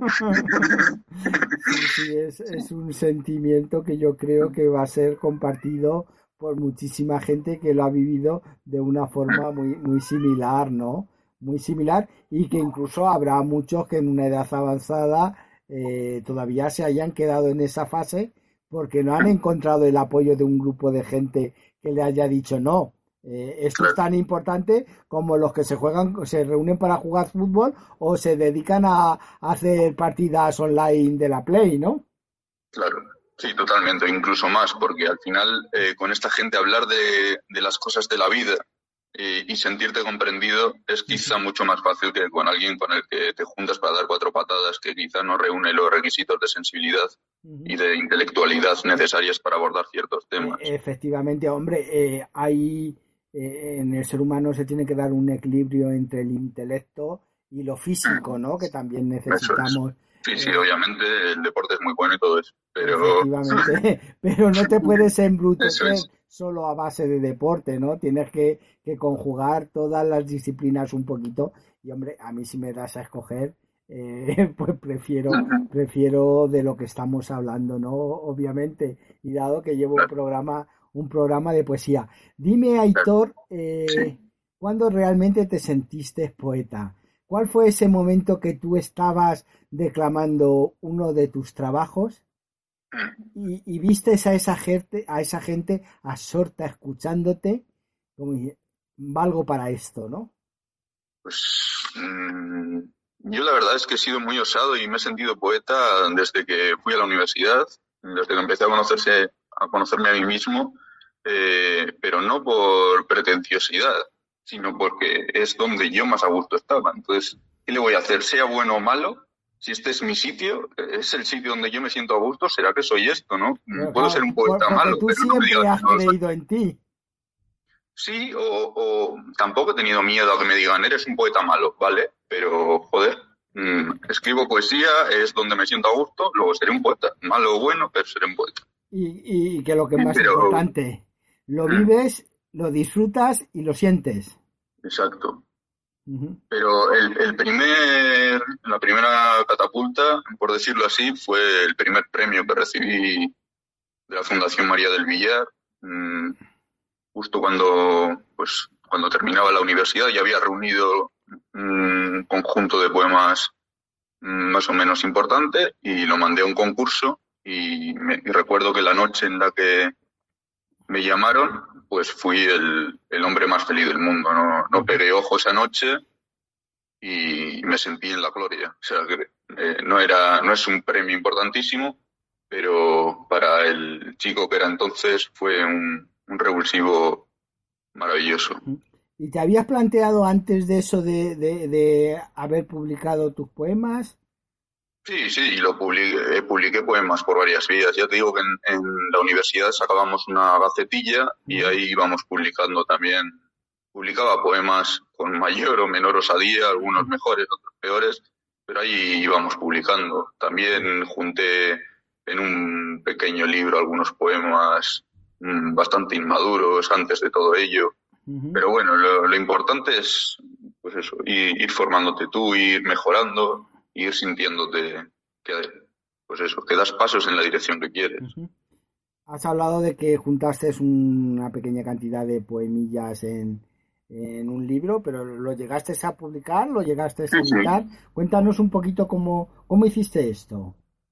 Sí, es un sentimiento que yo creo que va a ser compartido por muchísima gente que lo ha vivido de una forma muy similar, ¿no? Muy similar y que incluso habrá muchos que en una edad avanzada todavía se hayan quedado en esa fase porque no han encontrado el apoyo de un grupo de gente que le haya dicho no. Esto es tan importante como los que se reúnen para jugar fútbol o se dedican a hacer partidas online de la Play, ¿no? Claro, sí, totalmente, incluso más, porque al final con esta gente hablar de las cosas de la vida y sentirte comprendido es quizá mucho más fácil que con alguien con el que te juntas para dar 4 patadas que quizá no reúne los requisitos de sensibilidad y de intelectualidad necesarias para abordar ciertos temas. Efectivamente, hombre, en el ser humano se tiene que dar un equilibrio entre el intelecto y lo físico, ¿no? Que también necesitamos. Sí, obviamente el deporte es muy bueno y todo eso, pero... Efectivamente, pero no te puedes embrutecer solo a base de deporte, ¿no? Tienes que conjugar todas las disciplinas un poquito y, hombre, a mí si me das a escoger, pues prefiero de lo que estamos hablando, ¿no? Obviamente, y dado que llevo un programa de poesía. Dime, Aitor, ¿cuándo realmente te sentiste poeta? ¿Cuál fue ese momento que tú estabas declamando uno de tus trabajos y vistes a esa gente absorta escuchándote como valgo para esto, ¿no? Pues yo la verdad es que he sido muy osado y me he sentido poeta desde que fui a la universidad, desde que empecé a conocerme a mí mismo, pero no por pretenciosidad, sino porque es donde yo más a gusto estaba. Entonces, ¿qué le voy a hacer? Sea bueno o malo, si este es mi sitio, es el sitio donde yo me siento a gusto, será que soy esto, ¿no? Pero, puedo ser un poeta malo, tú pero siempre no me digas has creído en ti. Sí, o tampoco he tenido miedo a que me digan, eres un poeta malo, ¿vale? Pero, joder, escribo poesía, es donde me siento a gusto, luego seré un poeta, malo o bueno, pero seré un poeta. Y que lo que es más importante, lo vives, lo disfrutas y lo sientes. Exacto. Pero la primera catapulta, por decirlo así, fue el primer premio que recibí de la Fundación María del Villar, justo cuando terminaba la universidad. Ya había reunido un conjunto de poemas más o menos importante y lo mandé a un concurso y recuerdo que la noche en la que me llamaron, pues fui el hombre más feliz del mundo. No pegué ojo esa noche y me sentí en la gloria. O sea, que no es un premio importantísimo, pero para el chico que era entonces fue un revulsivo maravilloso. ¿Y te habías planteado antes de eso de haber publicado tus poemas? Sí, publiqué poemas por varias vías. Ya te digo que en la universidad sacábamos una gacetilla y ahí íbamos publicando también. Publicaba poemas con mayor o menor osadía, algunos mejores, otros peores, pero ahí íbamos publicando. También junté en un pequeño libro algunos poemas bastante inmaduros antes de todo ello. Pero bueno, lo importante es pues eso, ir formándote tú, ir mejorando, ir sintiéndote que das pasos en la dirección que quieres. Has hablado de que juntaste una pequeña cantidad de poemillas en un libro, pero ¿lo llegaste a publicar? ¿Lo llegaste a editar? Sí. Cuéntanos un poquito cómo hiciste esto.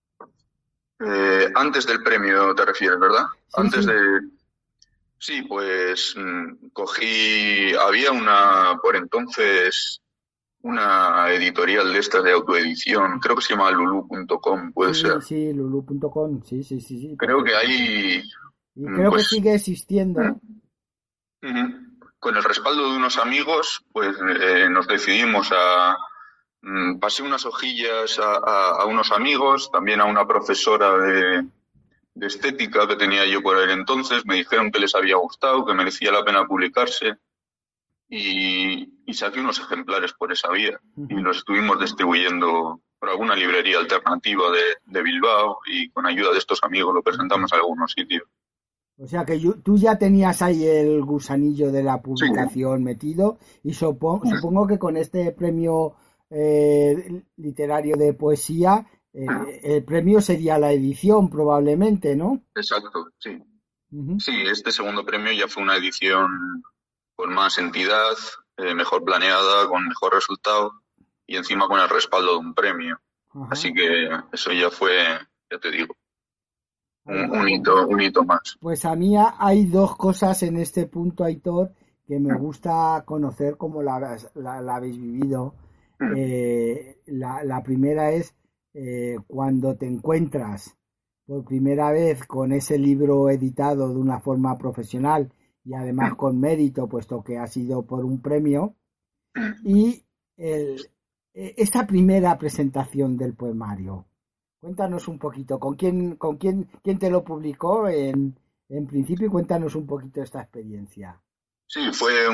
Antes del premio te refieres, ¿verdad? Sí, antes sí. Sí, pues había por entonces una editorial de estas de autoedición, creo que se llama lulu.com, puede ser. Sí, lulu.com, sí. Creo que ahí... Y creo que sigue existiendo. Con el respaldo de unos amigos, pues nos decidimos pasé unas hojillas a unos amigos, también a una profesora de estética que tenía yo por el entonces, me dijeron que les había gustado, que merecía la pena publicarse y saqué unos ejemplares por esa vía y Ujú. los estuvimos distribuyendo por alguna librería alternativa de Bilbao y con ayuda de estos amigos lo presentamos a algunos sitios. O sea que tú ya tenías ahí el gusanillo de la Sí, publicación metido y supongo que con este premio literario de poesía, el premio sería la edición probablemente, ¿no? exacto, sí. Ujú. Sí, este segundo premio ya fue una edición con más entidad, mejor planeada, con mejor resultado y encima con el respaldo de un premio. Ajá. Así que eso ya fue, ya te digo, Ay, un hito más. pues a mí hay dos cosas en este punto, Aitor, que me gusta conocer cómo la habéis vivido. La primera es cuando te encuentras por primera vez con ese libro editado de una forma profesional y además con mérito, puesto que ha sido por un premio, y esta primera presentación del poemario. Cuéntanos un poquito, quién te lo publicó en principio y cuéntanos un poquito esta experiencia. Sí, fue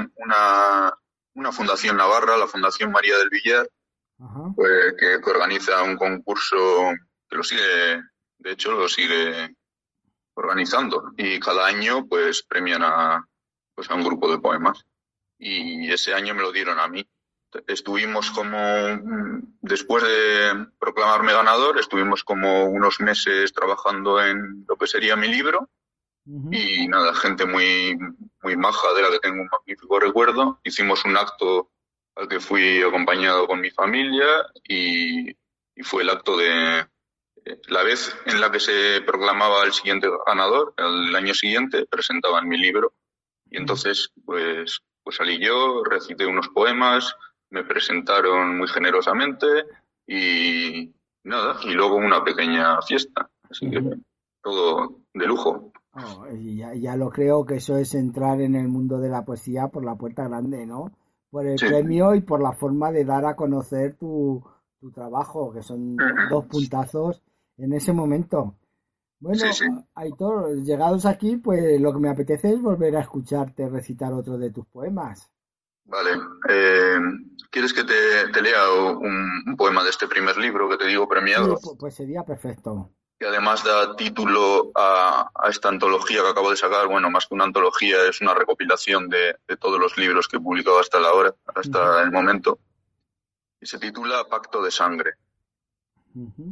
una fundación navarra, la Fundación María del Villar, Ajá. que organiza un concurso que lo sigue, de hecho, lo sigue organizando y cada año pues premian pues, a un grupo de poemas y ese año me lo dieron a mí. Estuvimos como, después de proclamarme ganador, estuvimos como unos meses trabajando en lo que sería mi libro Ujú. y nada, gente muy maja de la que tengo un magnífico recuerdo. Hicimos un acto al que fui acompañado con mi familia y fue el acto de la vez en la que se proclamaba el siguiente ganador, el año siguiente, presentaban mi libro y entonces pues salí yo, recité unos poemas, me presentaron muy generosamente y nada, y luego una pequeña fiesta. Así que Ujú. todo de lujo. Oh, y ya lo creo que eso es entrar en el mundo de la poesía por la puerta grande, ¿no? Por el Sí. premio y por la forma de dar a conocer tu trabajo, que son dos puntazos en ese momento. Sí, Bueno, sí. Aitor, llegados aquí, pues lo que me apetece es volver a escucharte recitar otro de tus poemas. Vale. ¿Quieres que te lea un poema de este primer libro que te digo Sí, premiado? pues sería perfecto. Que además da título a esta antología que acabo de sacar. Bueno, más que una antología, es una recopilación de todos los libros que he publicado hasta la hora, Ujú, hasta el momento. Y se titula Pacto de Sangre. ujú,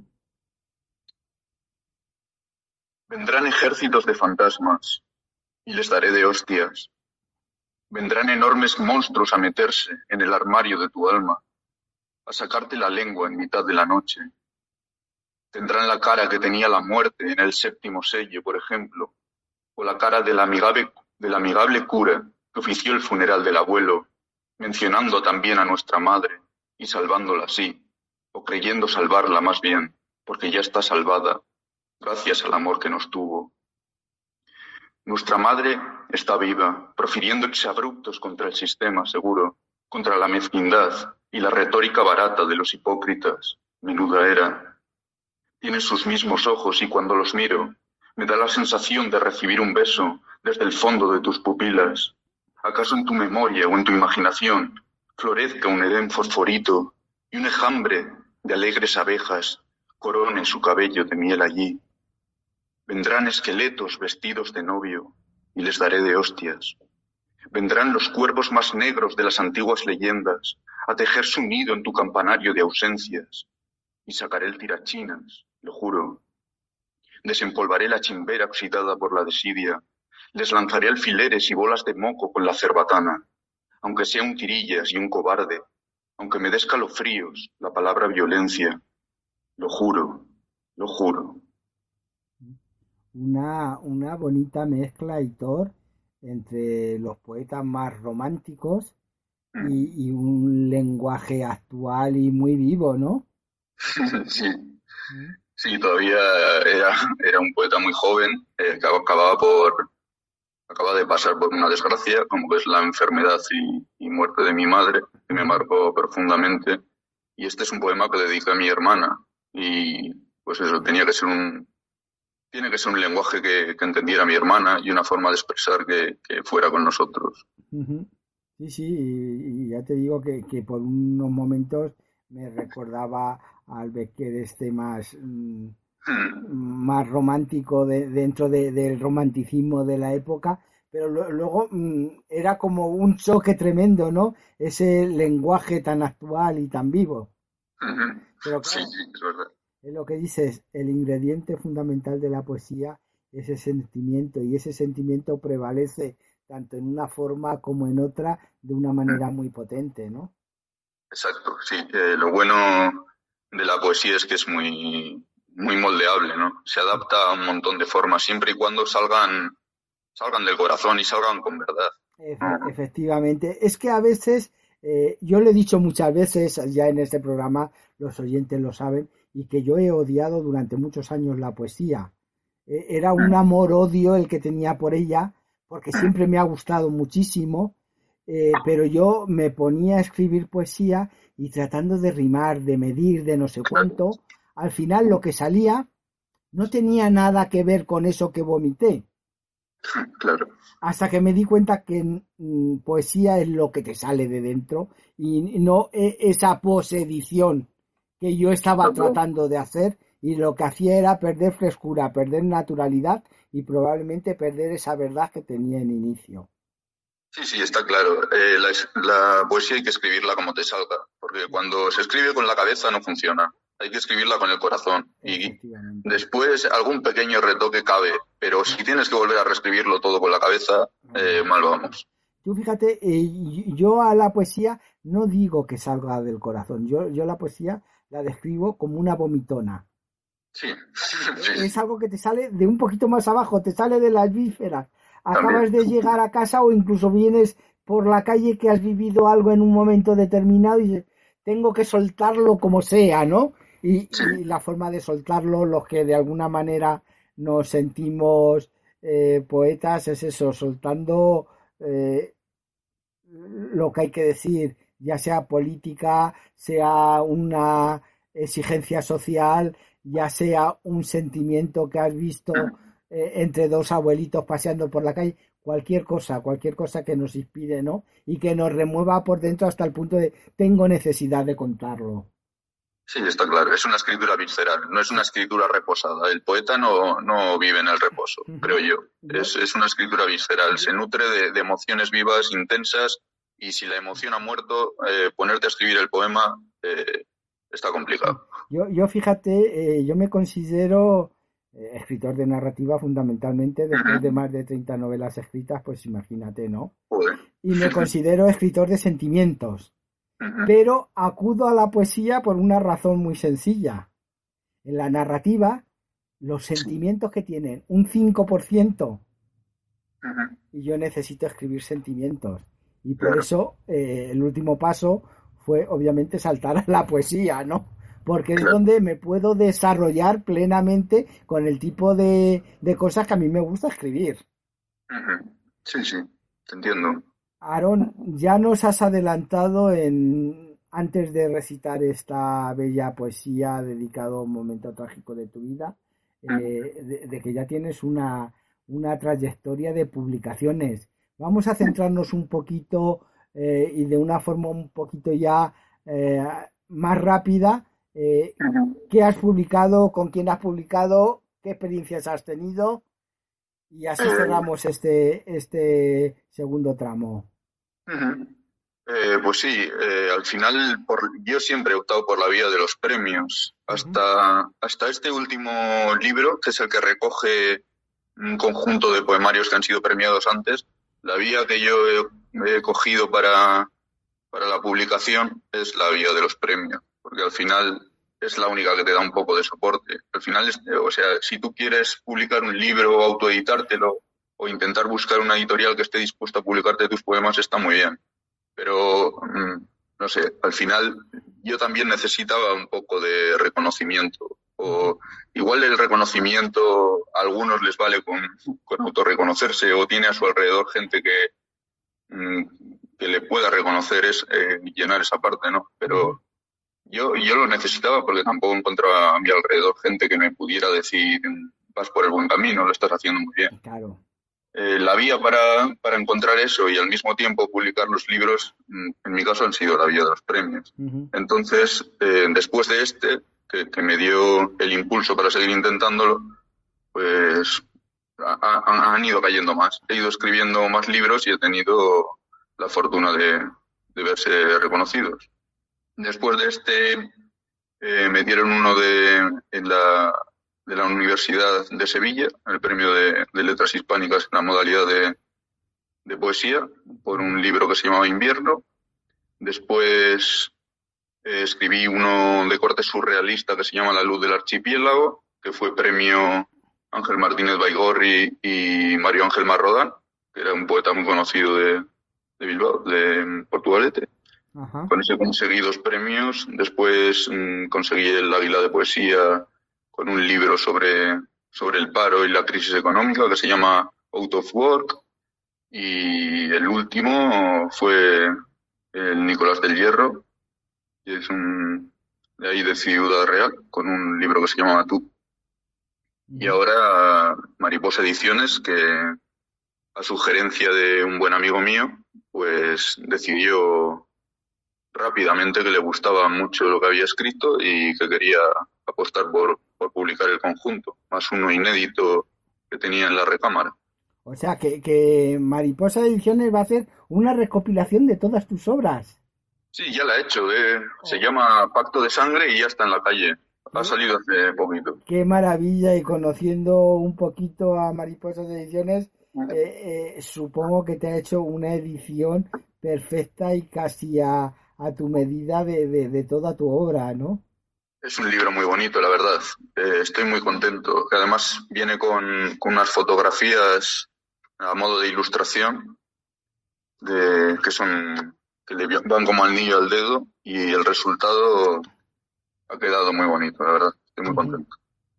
Vendrán ejércitos de fantasmas y les daré de hostias. Vendrán enormes monstruos a meterse en el armario de tu alma, a sacarte la lengua en mitad de la noche. Tendrán la cara que tenía la muerte en el séptimo sello, por ejemplo, o la cara del amigable cura que ofició el funeral del abuelo, mencionando también a nuestra madre y salvándola así, o creyendo salvarla más bien, porque ya está salvada, gracias al amor que nos tuvo. Nuestra madre está viva, profiriendo exabruptos contra el sistema, seguro, contra la mezquindad y la retórica barata de los hipócritas. Menuda era. Tiene sus mismos ojos y cuando los miro, me da la sensación de recibir un beso desde el fondo de tus pupilas. ¿Acaso en tu memoria o en tu imaginación florezca un edén fosforito y un enjambre de alegres abejas corone su cabello de miel allí? Vendrán esqueletos vestidos de novio y les daré de hostias. Vendrán los cuervos más negros de las antiguas leyendas a tejer su nido en tu campanario de ausencias. Y sacaré el tirachinas, lo juro. Desempolvaré la chimbera oxidada por la desidia. Les lanzaré alfileres y bolas de moco con la cerbatana. Aunque sea un tirillas y un cobarde, aunque me dé escalofríos la palabra violencia, lo juro, lo juro. una bonita mezcla, Aitor, entre los poetas más románticos y un lenguaje actual y muy vivo, ¿no? Sí, Mm. sí, todavía era un poeta muy joven, que acaba de pasar por una desgracia, como que es la enfermedad y muerte de mi madre, que me Ujú. marcó profundamente. Y este es un poema que dediqué a mi hermana. Y pues eso, tiene que ser un lenguaje que entendiera mi hermana y una forma de expresar que fuera con nosotros. Ujú. Sí, sí, y ya te digo que por unos momentos me recordaba al Becker este Mm, más romántico dentro del romanticismo de la época, pero luego era como un choque tremendo, ¿no? Ese lenguaje tan actual y tan vivo. Pero Sí, claro, sí, es verdad. es lo que dices, el ingrediente fundamental de la poesía es el sentimiento y ese sentimiento prevalece tanto en una forma como en otra de una manera muy potente, ¿no? Exacto, sí. Lo bueno de la poesía es que es muy moldeable, ¿no? Se adapta a un montón de formas, siempre y cuando salgan del corazón y salgan con verdad. ¿No? Efectivamente, es que a veces, yo lo he dicho muchas veces ya en este programa, los oyentes lo saben, y que yo he odiado durante muchos años la poesía. Era un amor-odio el que tenía por ella, porque siempre me ha gustado muchísimo, pero yo me ponía a escribir poesía y tratando de rimar, de medir, de no sé Claro, cuánto, al final lo que salía no tenía nada que ver con eso que vomité. claro, Hasta que me di cuenta que poesía es lo que te sale de dentro y no esa posedición que yo estaba claro. tratando de hacer y lo que hacía era perder frescura, perder naturalidad y probablemente perder esa verdad que tenía en inicio. Sí, sí, está claro. La poesía hay que escribirla como te salga, porque cuando se escribe con la cabeza no funciona. Hay que escribirla con el corazón. Y Efectivamente. después algún pequeño retoque cabe, pero si tienes que volver a reescribirlo todo con la cabeza, mal vamos. Tú fíjate, yo a la poesía no digo que salga del corazón, yo la poesía la describo como una vomitona. Sí, Es sí, algo que te sale de un poquito más abajo, te sale de las vísceras. Acabas también. de llegar a casa o incluso vienes por la calle que has vivido algo en un momento determinado y dices, tengo que soltarlo como sea, ¿no? Sí, Y la forma de soltarlo, los que de alguna manera nos sentimos poetas, es eso, soltando eh, lo que hay que decir, ya sea política, sea una exigencia social, ya sea un sentimiento que has visto entre dos abuelitos paseando por la calle, cualquier cosa que nos inspire, ¿no? Y que nos remueva por dentro hasta el punto de tengo necesidad de contarlo. sí, está claro. Es una escritura visceral, no es una escritura reposada. El poeta no vive en el reposo, creo yo. Yo, Es una escritura visceral, yo, se nutre de emociones vivas, intensas, y si la emoción ha muerto, ponerte a escribir el poema está complicado. yo fíjate, yo me considero escritor de narrativa fundamentalmente, después de Ujú, más de 30 novelas escritas, pues imagínate, ¿no? joder. Y me considero escritor de sentimientos, Ujú, pero acudo a la poesía por una razón muy sencilla. En la narrativa, los sí, sentimientos que tienen un 5% ujú, y yo necesito escribir sentimientos. Y por claro, eso el último paso fue obviamente saltar a la poesía, ¿no? Porque es claro. donde me puedo desarrollar plenamente con el tipo de cosas que a mí me gusta escribir. Ujú, sí, sí, te entiendo. Aarón, ya nos has adelantado antes de recitar esta bella poesía dedicado a un momento trágico de tu vida, Ujú, de que ya tienes una trayectoria de publicaciones. Vamos a centrarnos un poquito y de una forma un poquito ya eh, más rápida. ujú, ¿Qué has publicado? ¿Con quién has publicado? ¿Qué experiencias has tenido? Y así eh, cerramos este segundo tramo. ujú. Pues sí, al final yo siempre he optado por la vía de los premios. Ujú. Hasta este último libro, que es el que recoge un conjunto de poemarios que han sido premiados antes, la vía que yo he cogido para la publicación es la vía de los premios, porque al final es la única que te da un poco de soporte. Al final, o sea, si tú quieres publicar un libro o autoeditártelo o intentar buscar una editorial que esté dispuesta a publicarte tus poemas, está muy bien, pero no sé, al final yo también necesitaba un poco de reconocimiento. Ujú. O igual el reconocimiento a algunos les vale con autorreconocerse o tiene a su alrededor gente mm, que le pueda reconocer es llenar esa parte, ¿no? Ujú. Pero yo lo necesitaba porque tampoco encontraba a mi alrededor gente que me pudiera decir vas por el buen camino, lo estás haciendo muy bien. Claro. la vía para encontrar eso y al mismo tiempo publicar los libros, en mi caso, han sido la vía de los premios. Ujú. Entonces, después de que me dio el impulso para seguir intentándolo, pues han ido cayendo más. He ido escribiendo más libros y he tenido la fortuna de verse reconocidos. Después de me dieron uno de la Universidad de Sevilla, el premio de Letras Hispánicas en la modalidad de poesía, por un libro que se llamaba Invierno. Después escribí uno de corte surrealista que se llama La luz del archipiélago, que fue premio Ángel Martínez Baigorri y Mario Ángel Marrodán, que era un poeta muy conocido de Bilbao, de Portugalete. Ajá. Con ese conseguí 2 premios. Después conseguí el Águila de Poesía con un libro sobre el paro y la crisis económica que se llama Out of Work. Y el último fue el Nicolás del Hierro, que es de ahí de Ciudad Real, con un libro que se llama Tú. Y ahora Mariposa Ediciones, que a sugerencia de un buen amigo mío, pues decidió rápidamente que le gustaba mucho lo que había escrito y que quería apostar por publicar el conjunto, más uno inédito que tenía en la recámara. O sea, que Mariposa Ediciones va a hacer una recopilación de todas tus obras. Sí, ya la he hecho. Se llama Pacto de Sangre y ya está en la calle. Ha salido hace poquito. Qué maravilla, y conociendo un poquito a Mariposas Ediciones, supongo que te ha hecho una edición perfecta y casi a tu medida de toda tu obra, ¿no? Es un libro muy bonito, la verdad. Estoy muy contento. Que además viene con unas fotografías a modo de ilustración que le van como anillo al dedo, y el resultado ha quedado muy bonito, la verdad. Estoy muy contento.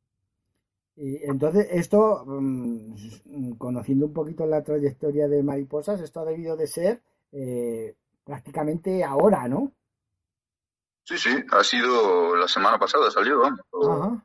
Y entonces, esto, conociendo un poquito la trayectoria de Mariposas, esto ha debido de ser prácticamente ahora, ¿no? Sí, ha sido la semana pasada, salió, vamos, Ajá.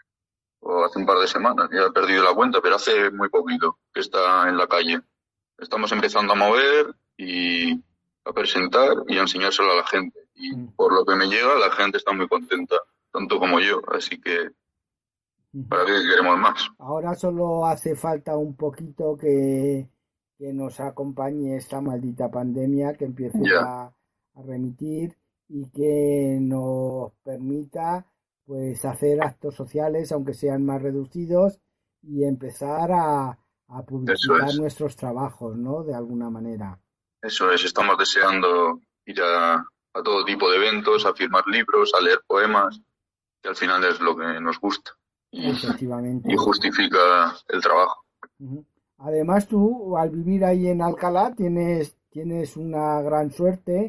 o hace un par de semanas, ya he perdido la cuenta, pero hace muy poquito que está en la calle. Estamos empezando a mover y a presentar y a enseñárselo a la gente. Y por lo que me llega, la gente está muy contenta, tanto como yo, así que ¿para qué queremos más? Ahora solo hace falta un poquito que nos acompañe esta maldita pandemia, que empiece a remitir y que nos permita pues hacer actos sociales, aunque sean más reducidos, y empezar a publicitar nuestros trabajos, ¿no? De alguna manera. Eso es, estamos deseando ir a todo tipo de eventos, a firmar libros, a leer poemas, que al final es lo que nos gusta Efectivamente. Y justifica el trabajo. Además, tú, al vivir ahí en Alcalá, tienes una gran suerte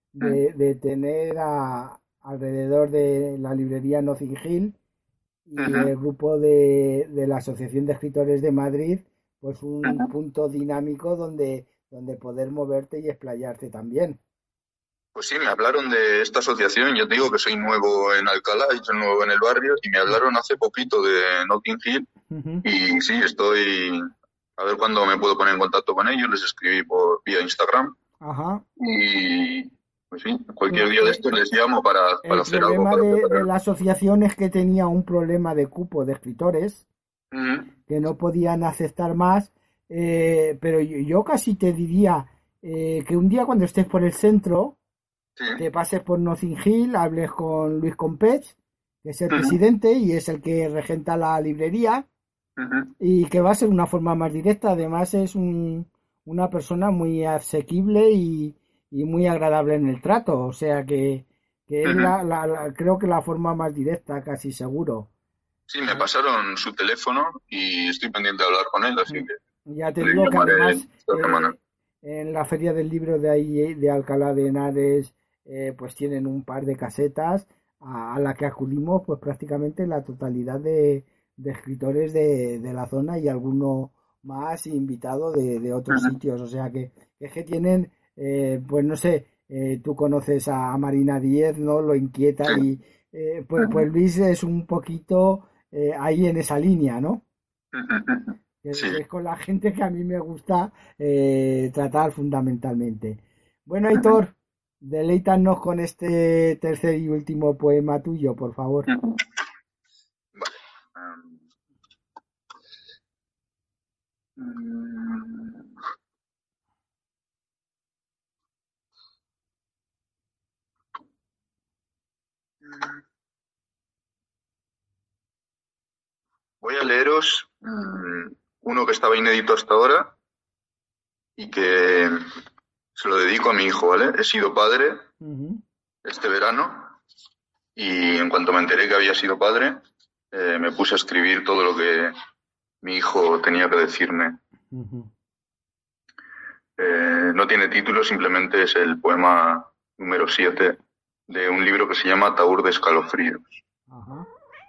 de tener alrededor de la librería Notting Hill y el grupo de la Asociación de Escritores de Madrid, pues un punto dinámico donde poder moverte y explayarte también. Pues sí, me hablaron de esta asociación. Yo te digo que soy nuevo en Alcalá y soy nuevo en el barrio, y me hablaron hace poquito de Notting Hill. Y sí, estoy a ver cuándo me puedo poner en contacto con ellos. Les escribí vía Instagram. Ajá. Y pues sí, cualquier día de estos les llamo para hacer algo. El problema de la asociación es que tenía un problema de cupo de escritores que no podían aceptar más, pero yo casi te diría que un día, cuando estés por el centro, te pases por Notting Hill, hables con Luis Compech, que es el presidente y es el que regenta la librería, y que va a ser una forma más directa. Además es una persona muy asequible y muy agradable en el trato, o sea que es creo que la forma más directa, casi seguro. Sí, me pasaron su teléfono y estoy pendiente de hablar con él, así que ya te digo que además en la Feria del Libro de ahí de Alcalá de Henares pues tienen un par de casetas a la que acudimos pues prácticamente la totalidad de escritores de la zona, y alguno más invitado de otros sitios, o sea que es que tienen pues no sé, tú conoces a Marina Díez, ¿no? Lo inquieta, y pues Luis es un poquito ahí en esa línea, ¿no? que Sí. es con la gente que a mí me gusta tratar fundamentalmente. Bueno, Aitor, deleítanos con este tercer y último poema tuyo, por favor. Vale. Mm, Voy a leeros uno que estaba inédito hasta ahora y que se lo dedico a mi hijo, ¿vale? He sido padre Ujú, este verano y en cuanto me enteré que había sido padre, me puse a escribir todo lo que mi hijo tenía que decirme. ujú. No tiene título, simplemente es el poema número 7 de un libro que se llama Ataúd de escalofríos. Ajá.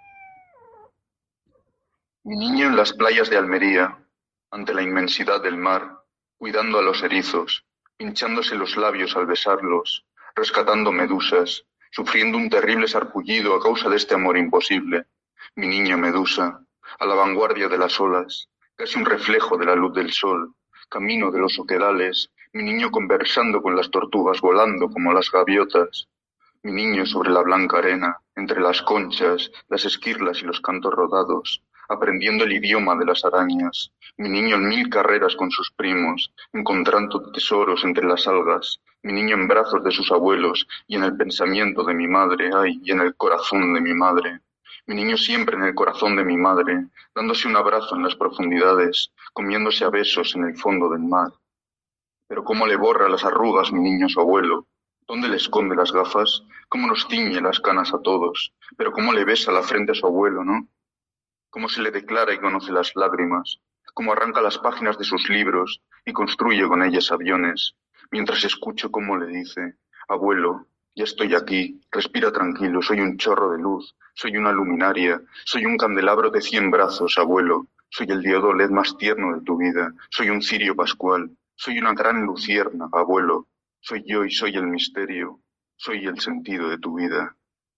Mi niño en las playas de Almería, ante la inmensidad del mar, cuidando a los erizos, pinchándose los labios al besarlos, rescatando medusas, sufriendo un terrible sarpullido a causa de este amor imposible. Mi niño medusa, a la vanguardia de las olas, casi un reflejo de la luz del sol, camino de los oquedales, mi niño conversando con las tortugas volando como las gaviotas. Mi niño sobre la blanca arena, entre las conchas, las esquirlas y los cantos rodados, aprendiendo el idioma de las arañas. Mi niño en 1000 carreras con sus primos, encontrando tesoros entre las algas. Mi niño en brazos de sus abuelos y en el pensamiento de mi madre, ay, y en el corazón de mi madre. Mi niño siempre en el corazón de mi madre, dándose un abrazo en las profundidades, comiéndose a besos en el fondo del mar. Pero cómo le borra las arrugas mi niño a su abuelo, dónde le esconde las gafas, cómo nos tiñe las canas a todos, pero cómo le besa la frente a su abuelo, ¿no? Cómo se le declara y conoce las lágrimas, cómo arranca las páginas de sus libros y construye con ellas aviones, mientras escucho cómo le dice, abuelo, ya estoy aquí, respira tranquilo, soy un chorro de luz, soy una luminaria, soy un candelabro de 100 brazos, abuelo, soy el diodo LED más tierno de tu vida, soy un cirio pascual, soy una gran lucierna, abuelo, soy yo y soy el misterio, soy el sentido de tu vida.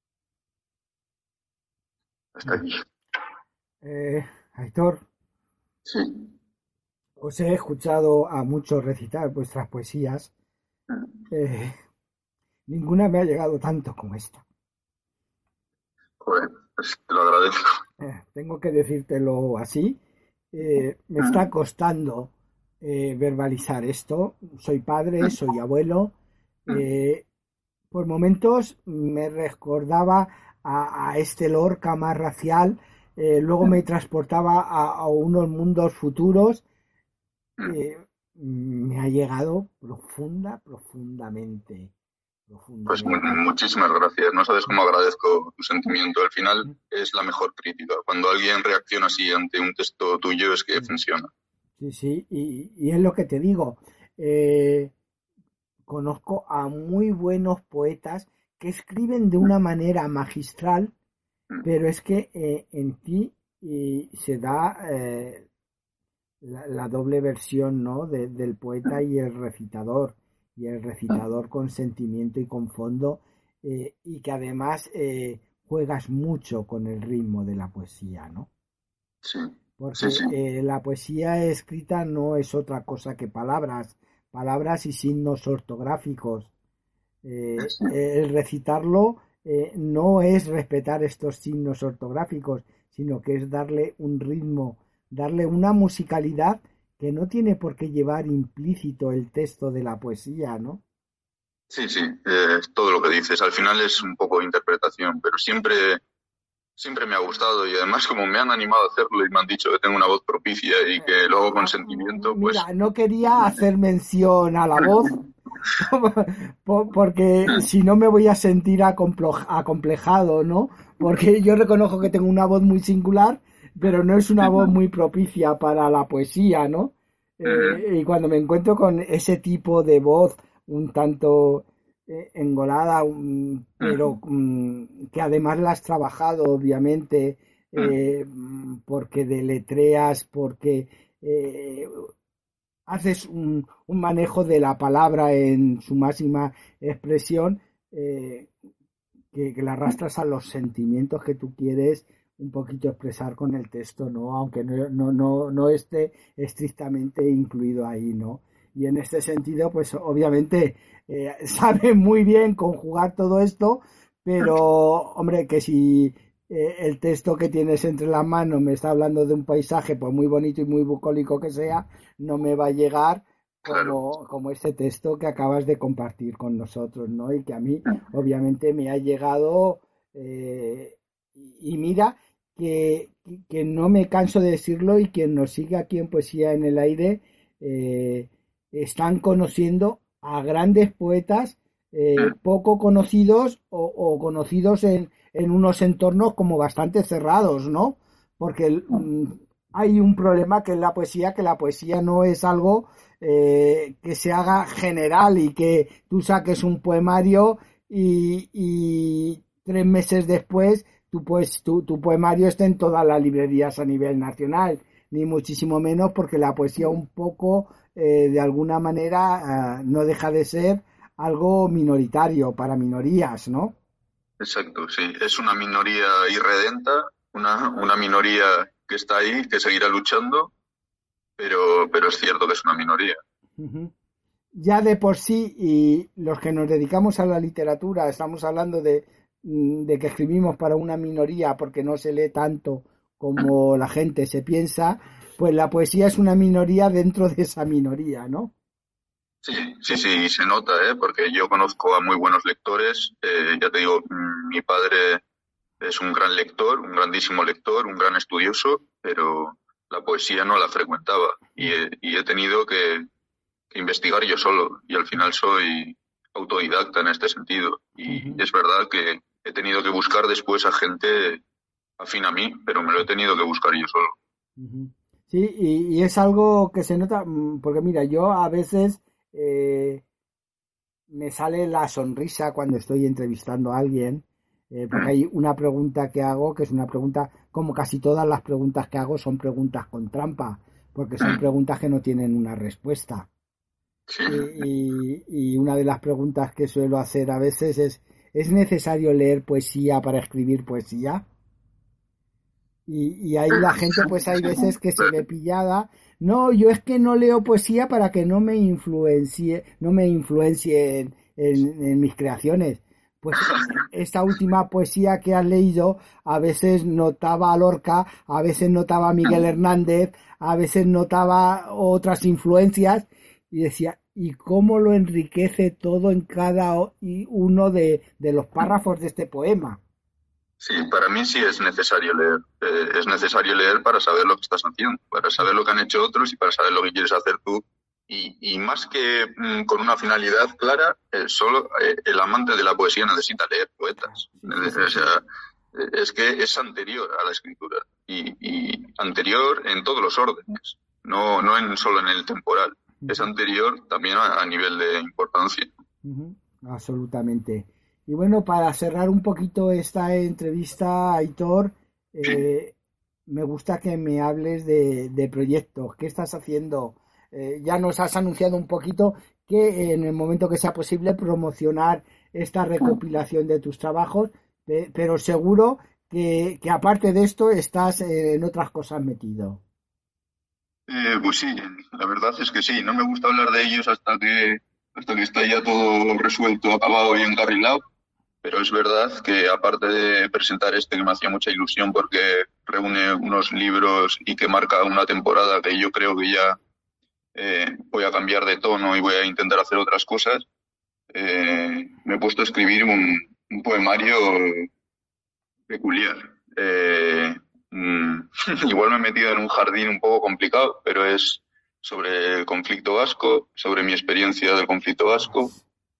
Hasta aquí. Aitor, Sí. os he escuchado a muchos recitar vuestras poesías. Eh, Ninguna me ha llegado tanto como esta. Joder, pues te lo agradezco. Tengo que decírtelo así. Me está costando verbalizar esto. Soy padre, soy abuelo. Eh, por momentos me recordaba a este Lorca más racial. Luego me transportaba a unos mundos futuros. Me ha llegado profundamente. Pues Profundamente. muchísimas gracias. No sabes cómo agradezco tu sentimiento. Al final es la mejor crítica. Cuando alguien reacciona así ante un texto tuyo es que funciona. Sí, sí, y es lo que te digo. Conozco a muy buenos poetas que escriben de una manera magistral, pero es que en ti se da la doble versión, ¿no? Del poeta y el recitador con sentimiento y con fondo, y que además juegas mucho con el ritmo de la poesía, ¿no? Sí, Porque sí, sí. la poesía escrita no es otra cosa que palabras y signos ortográficos. Sí. El recitarlo no es respetar estos signos ortográficos, sino que es darle un ritmo, darle una musicalidad que no tiene por qué llevar implícito el texto de la poesía, ¿no? Sí, sí, es todo lo que dices. Al final es un poco de interpretación, pero siempre me ha gustado y además como me han animado a hacerlo y me han dicho que tengo una voz propicia y que lo hago con sentimiento, pues Mira, no quería hacer mención a la voz porque si no me voy a sentir acomplejado, ¿no? Porque yo reconozco que tengo una voz muy singular, pero no es una voz muy propicia para la poesía, ¿no? Y cuando me encuentro con ese tipo de voz un tanto engolada, pero que además la has trabajado, obviamente, porque deletreas, porque haces un manejo de la palabra en su máxima expresión, que la arrastras a los sentimientos que tú quieres un poquito expresar con el texto, ¿no? Aunque no esté estrictamente incluido ahí, ¿no? Y en este sentido, pues obviamente sabe muy bien conjugar todo esto, pero hombre, que si el texto que tienes entre las manos me está hablando de un paisaje, pues muy bonito y muy bucólico que sea, no me va a llegar Claro, como este texto que acabas de compartir con nosotros, ¿no? Y que a mí, obviamente, me ha llegado, y mira que no me canso de decirlo, y quien nos sigue aquí en Poesía en el Aire, eh, están conociendo a grandes poetas poco conocidos o conocidos en unos entornos como bastante cerrados, ¿no? Porque hay un problema que la poesía no es algo que se haga general, y que tú saques un poemario y 3 meses después tu poemario esté en todas las librerías a nivel nacional, ni muchísimo menos, porque la poesía un poco, de alguna manera, no deja de ser algo minoritario para minorías, ¿no? exacto, sí. Es una minoría irredenta, una minoría que está ahí, que seguirá luchando, pero es cierto que es una minoría. Ujú. Ya de por sí, y los que nos dedicamos a la literatura, estamos hablando de que escribimos para una minoría porque no se lee tanto como la gente se piensa, pues la poesía es una minoría dentro de esa minoría, ¿no? Sí, sí, sí, se nota, ¿eh? Porque yo conozco a muy buenos lectores. Ya te digo, mi padre es un gran lector, un grandísimo lector, un gran estudioso, pero la poesía no la frecuentaba y he tenido que investigar yo solo y al final soy autodidacta en este sentido. Y Ujú, es verdad que he tenido que buscar después a gente afín a mí, pero me lo he tenido que buscar yo solo. ujú. Sí, y es algo que se nota, porque mira, yo a veces eh, me sale la sonrisa cuando estoy entrevistando a alguien, porque Mm, hay una pregunta que hago, que es una pregunta, como casi todas las preguntas que hago, son preguntas con trampa, porque son mm, preguntas que no tienen una respuesta. sí, Y una de las preguntas que suelo hacer a veces ¿es necesario leer poesía para escribir poesía? Y ahí la gente, pues hay veces que se ve pillada. No, yo es que no leo poesía para que no me influencie en mis creaciones. Pues esta última poesía que has leído, a veces notaba a Lorca, a veces notaba a Miguel Hernández, a veces notaba otras influencias, y decía, ¿y cómo lo enriquece todo en cada uno de los párrafos de este poema? sí, para mí sí es necesario leer. Es necesario leer para saber lo que estás haciendo, para saber lo que han hecho otros y para saber lo que quieres hacer tú. Y más que con una finalidad clara, solo el amante de la poesía necesita leer poetas. Sí, sí, sí, O sí. sea, es que es anterior a la escritura y anterior en todos los órdenes, no solo en el temporal. Es Ujú. anterior también a nivel de importancia. Ujú, absolutamente. Y bueno, para cerrar un poquito esta entrevista, Aitor, Sí. me gusta que me hables de proyectos. ¿Qué estás haciendo? Ya nos has anunciado un poquito que en el momento que sea posible promocionar esta recopilación de tus trabajos, pero seguro que aparte de esto estás en otras cosas metido. Pues sí, la verdad es que sí. No me gusta hablar de ellos hasta que está ya todo resuelto, acabado y encarrilado. Pero es verdad que aparte de presentar este que me hacía mucha ilusión porque reúne unos libros y que marca una temporada que yo creo que ya voy a cambiar de tono y voy a intentar hacer otras cosas, me he puesto a escribir un poemario peculiar. Mm, igual me he metido en un jardín un poco complicado, pero es sobre el conflicto vasco, sobre mi experiencia del conflicto vasco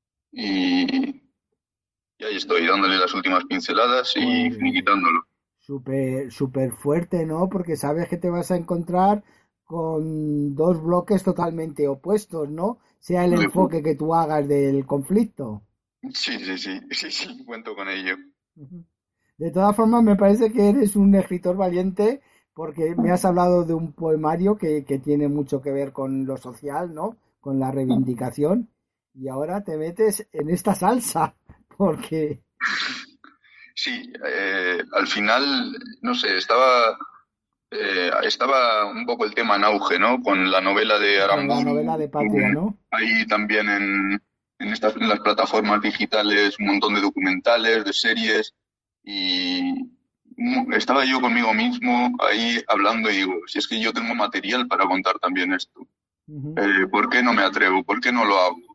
y, y ahí estoy dándole las últimas pinceladas y Pues finiquitándolo. súper, súper fuerte, ¿no? Porque sabes que te vas a encontrar con dos bloques totalmente opuestos, ¿no? Sea el enfoque que tú hagas del conflicto. Sí, sí, sí, sí, sí, cuento con ello. Ujú. De todas formas, me parece que eres un escritor valiente, porque me has hablado de un poemario que tiene mucho que ver con lo social, ¿no? Con la reivindicación. Y ahora te metes en esta salsa, porque... Sí, al final, no sé, estaba un poco el tema en auge, ¿no? Con la novela de Con la novela Aramburu, de Patria, ¿no? hay también en las plataformas digitales un montón de documentales, de series, y estaba yo conmigo mismo ahí hablando y digo, si es que yo tengo material para contar también esto, Ujú. ¿por qué no me atrevo? ¿Por qué no lo hago?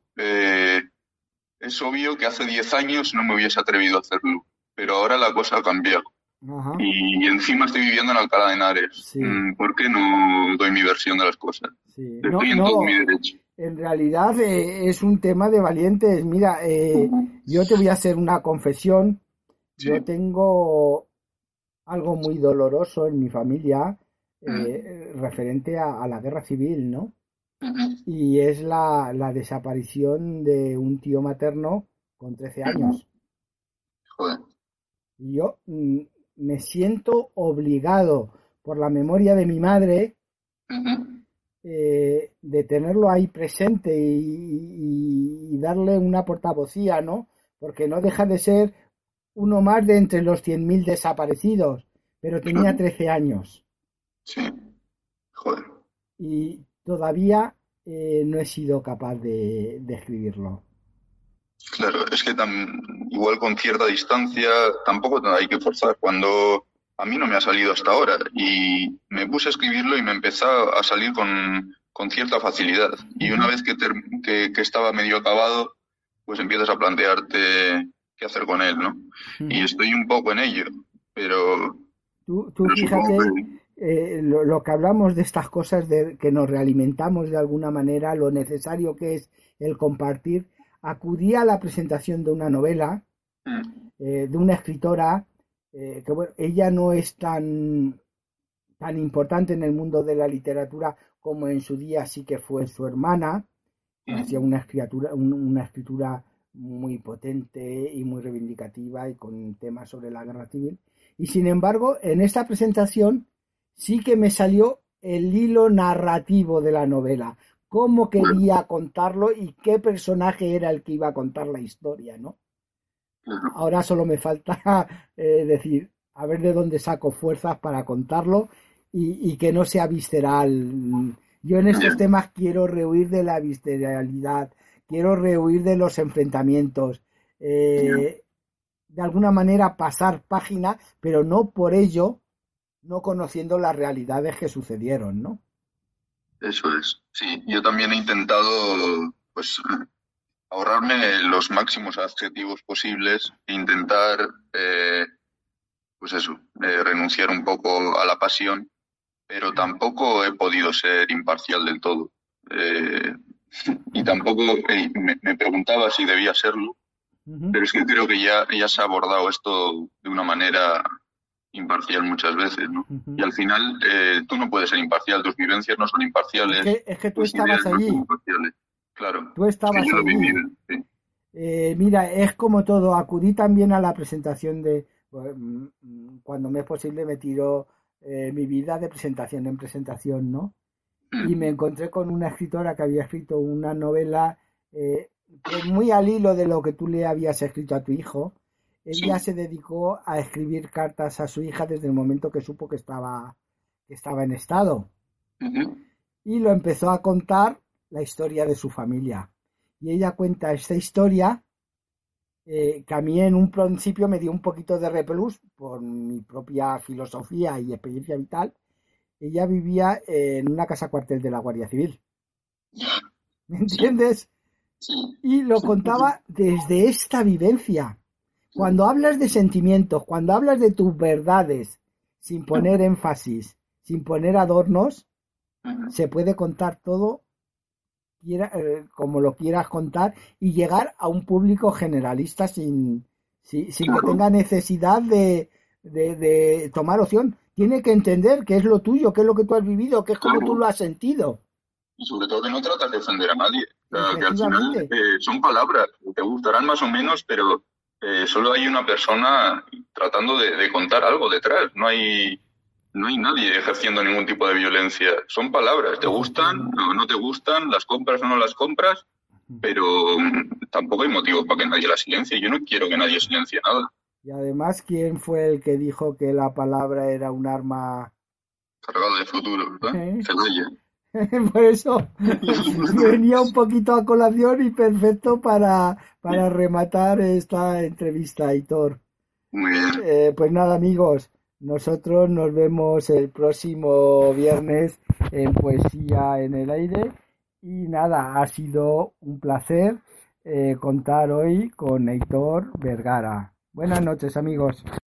Es obvio que hace 10 años no me hubiese atrevido a hacerlo, pero ahora la cosa ha cambiado. Ajá, Y encima estoy viviendo en Alcalá de Henares. sí, ¿Por qué no doy mi versión de las cosas? sí. No, Estoy en todo mi no, derecho. en realidad es un tema de valientes. Mira, yo te voy a hacer una confesión. Yo Sí. tengo algo muy doloroso en mi familia Mm, referente a la guerra civil, ¿no? ujú, Y es la desaparición de un tío materno con 13 ujú. años. Joder. Y yo me siento obligado por la memoria de mi madre Ujú. de tenerlo ahí presente y darle una portavocía, ¿no? Porque no deja de ser uno más de entre los 100.000 desaparecidos, pero tenía Claro. 13 años Sí. Joder. y todavía no he sido capaz de escribirlo. Claro, es que igual con cierta distancia tampoco hay que forzar. Cuando a mí no me ha salido hasta ahora y me puse a escribirlo y me empezó a salir con cierta facilidad. Y una Ujú, vez que estaba medio acabado, pues empiezas a plantearte qué hacer con él, ¿no? Y ujú. estoy un poco en ello, pero, Tú pero supongo fíjate que lo que hablamos de estas cosas, de que nos realimentamos de alguna manera, lo necesario que es el compartir. Acudí a la presentación de una novela de una escritora que bueno, ella no es tan importante en el mundo de la literatura como en su día sí que fue su hermana, hacía una escritura muy potente y muy reivindicativa y con temas sobre la guerra civil. Y sin embargo, en esta presentación sí que me salió el hilo narrativo de la novela, cómo quería contarlo y qué personaje era el que iba a contar la historia, ¿no? Ahora solo me falta decir, a ver de dónde saco fuerzas para contarlo y que no sea visceral. Yo en estos ya, temas quiero rehuir de la visceralidad, quiero rehuir de los enfrentamientos, ya, de alguna manera pasar página, pero no por ello no conociendo las realidades que sucedieron, ¿no? eso es. Sí, yo también he intentado, pues, ahorrarme los máximos adjetivos posibles e intentar, pues eso, renunciar un poco a la pasión, pero tampoco he podido ser imparcial del todo. Eh, y tampoco me preguntaba si debía serlo, Ujú. pero es que creo que ya se ha abordado esto de una manera imparcial muchas veces, ¿no? Y Ujú. al final tú no puedes ser imparcial, tus vivencias no son imparciales, Es que tú tus ideas estabas no son allí, imparciales. Claro, tú es que estabas yo lo he allí. vivido. Sí. Mira, es como todo, acudí también a la presentación pues, cuando me es posible me tiro mi vida de presentación en presentación, ¿no? Y me Mm, encontré con una escritora que había escrito una novela pues muy al hilo de lo que tú le habías escrito a tu hijo. Ella sí. se dedicó a escribir cartas a su hija desde el momento que supo que estaba en estado Ujú, y lo empezó a contar la historia de su familia. Y ella cuenta esta historia que a mí en un principio me dio un poquito de repelús por mi propia filosofía y experiencia vital. Ella vivía en una casa cuartel de la Guardia Civil, ¿me sí, entiendes? sí, Y lo sí, sí, sí, contaba desde esta vivencia. Cuando hablas de sentimientos, cuando hablas de tus verdades, sin poner énfasis, sin poner adornos, ujú, se puede contar todo como lo quieras contar y llegar a un público generalista sin que claro. tenga necesidad de tomar opción. Tiene que entender qué es lo tuyo, qué es lo que tú has vivido, qué es como tú Claro. lo has sentido. Y sobre todo que no tratas de ofender a nadie. O sea, que al final Efectivamente. son palabras, te gustarán más o menos, pero solo hay una persona tratando de contar algo detrás. No hay nadie ejerciendo ningún tipo de violencia. Son palabras, te gustan, Efectivamente. no te gustan, las compras o no las compras, pero tampoco hay motivo para que nadie las silencie. Yo no quiero que nadie silencie nada. Y además, ¿quién fue el que dijo que la palabra era un arma? Cargada de futuro, ¿verdad? ¿Eh? Celaya. Por eso venía un poquito a colación y perfecto para rematar esta entrevista, Aitor. Muy bien. Pues nada, amigos, nosotros nos vemos el próximo viernes en Poesía en el Aire. Y nada, ha sido un placer contar hoy con Aitor Vergara. Buenas noches, amigos.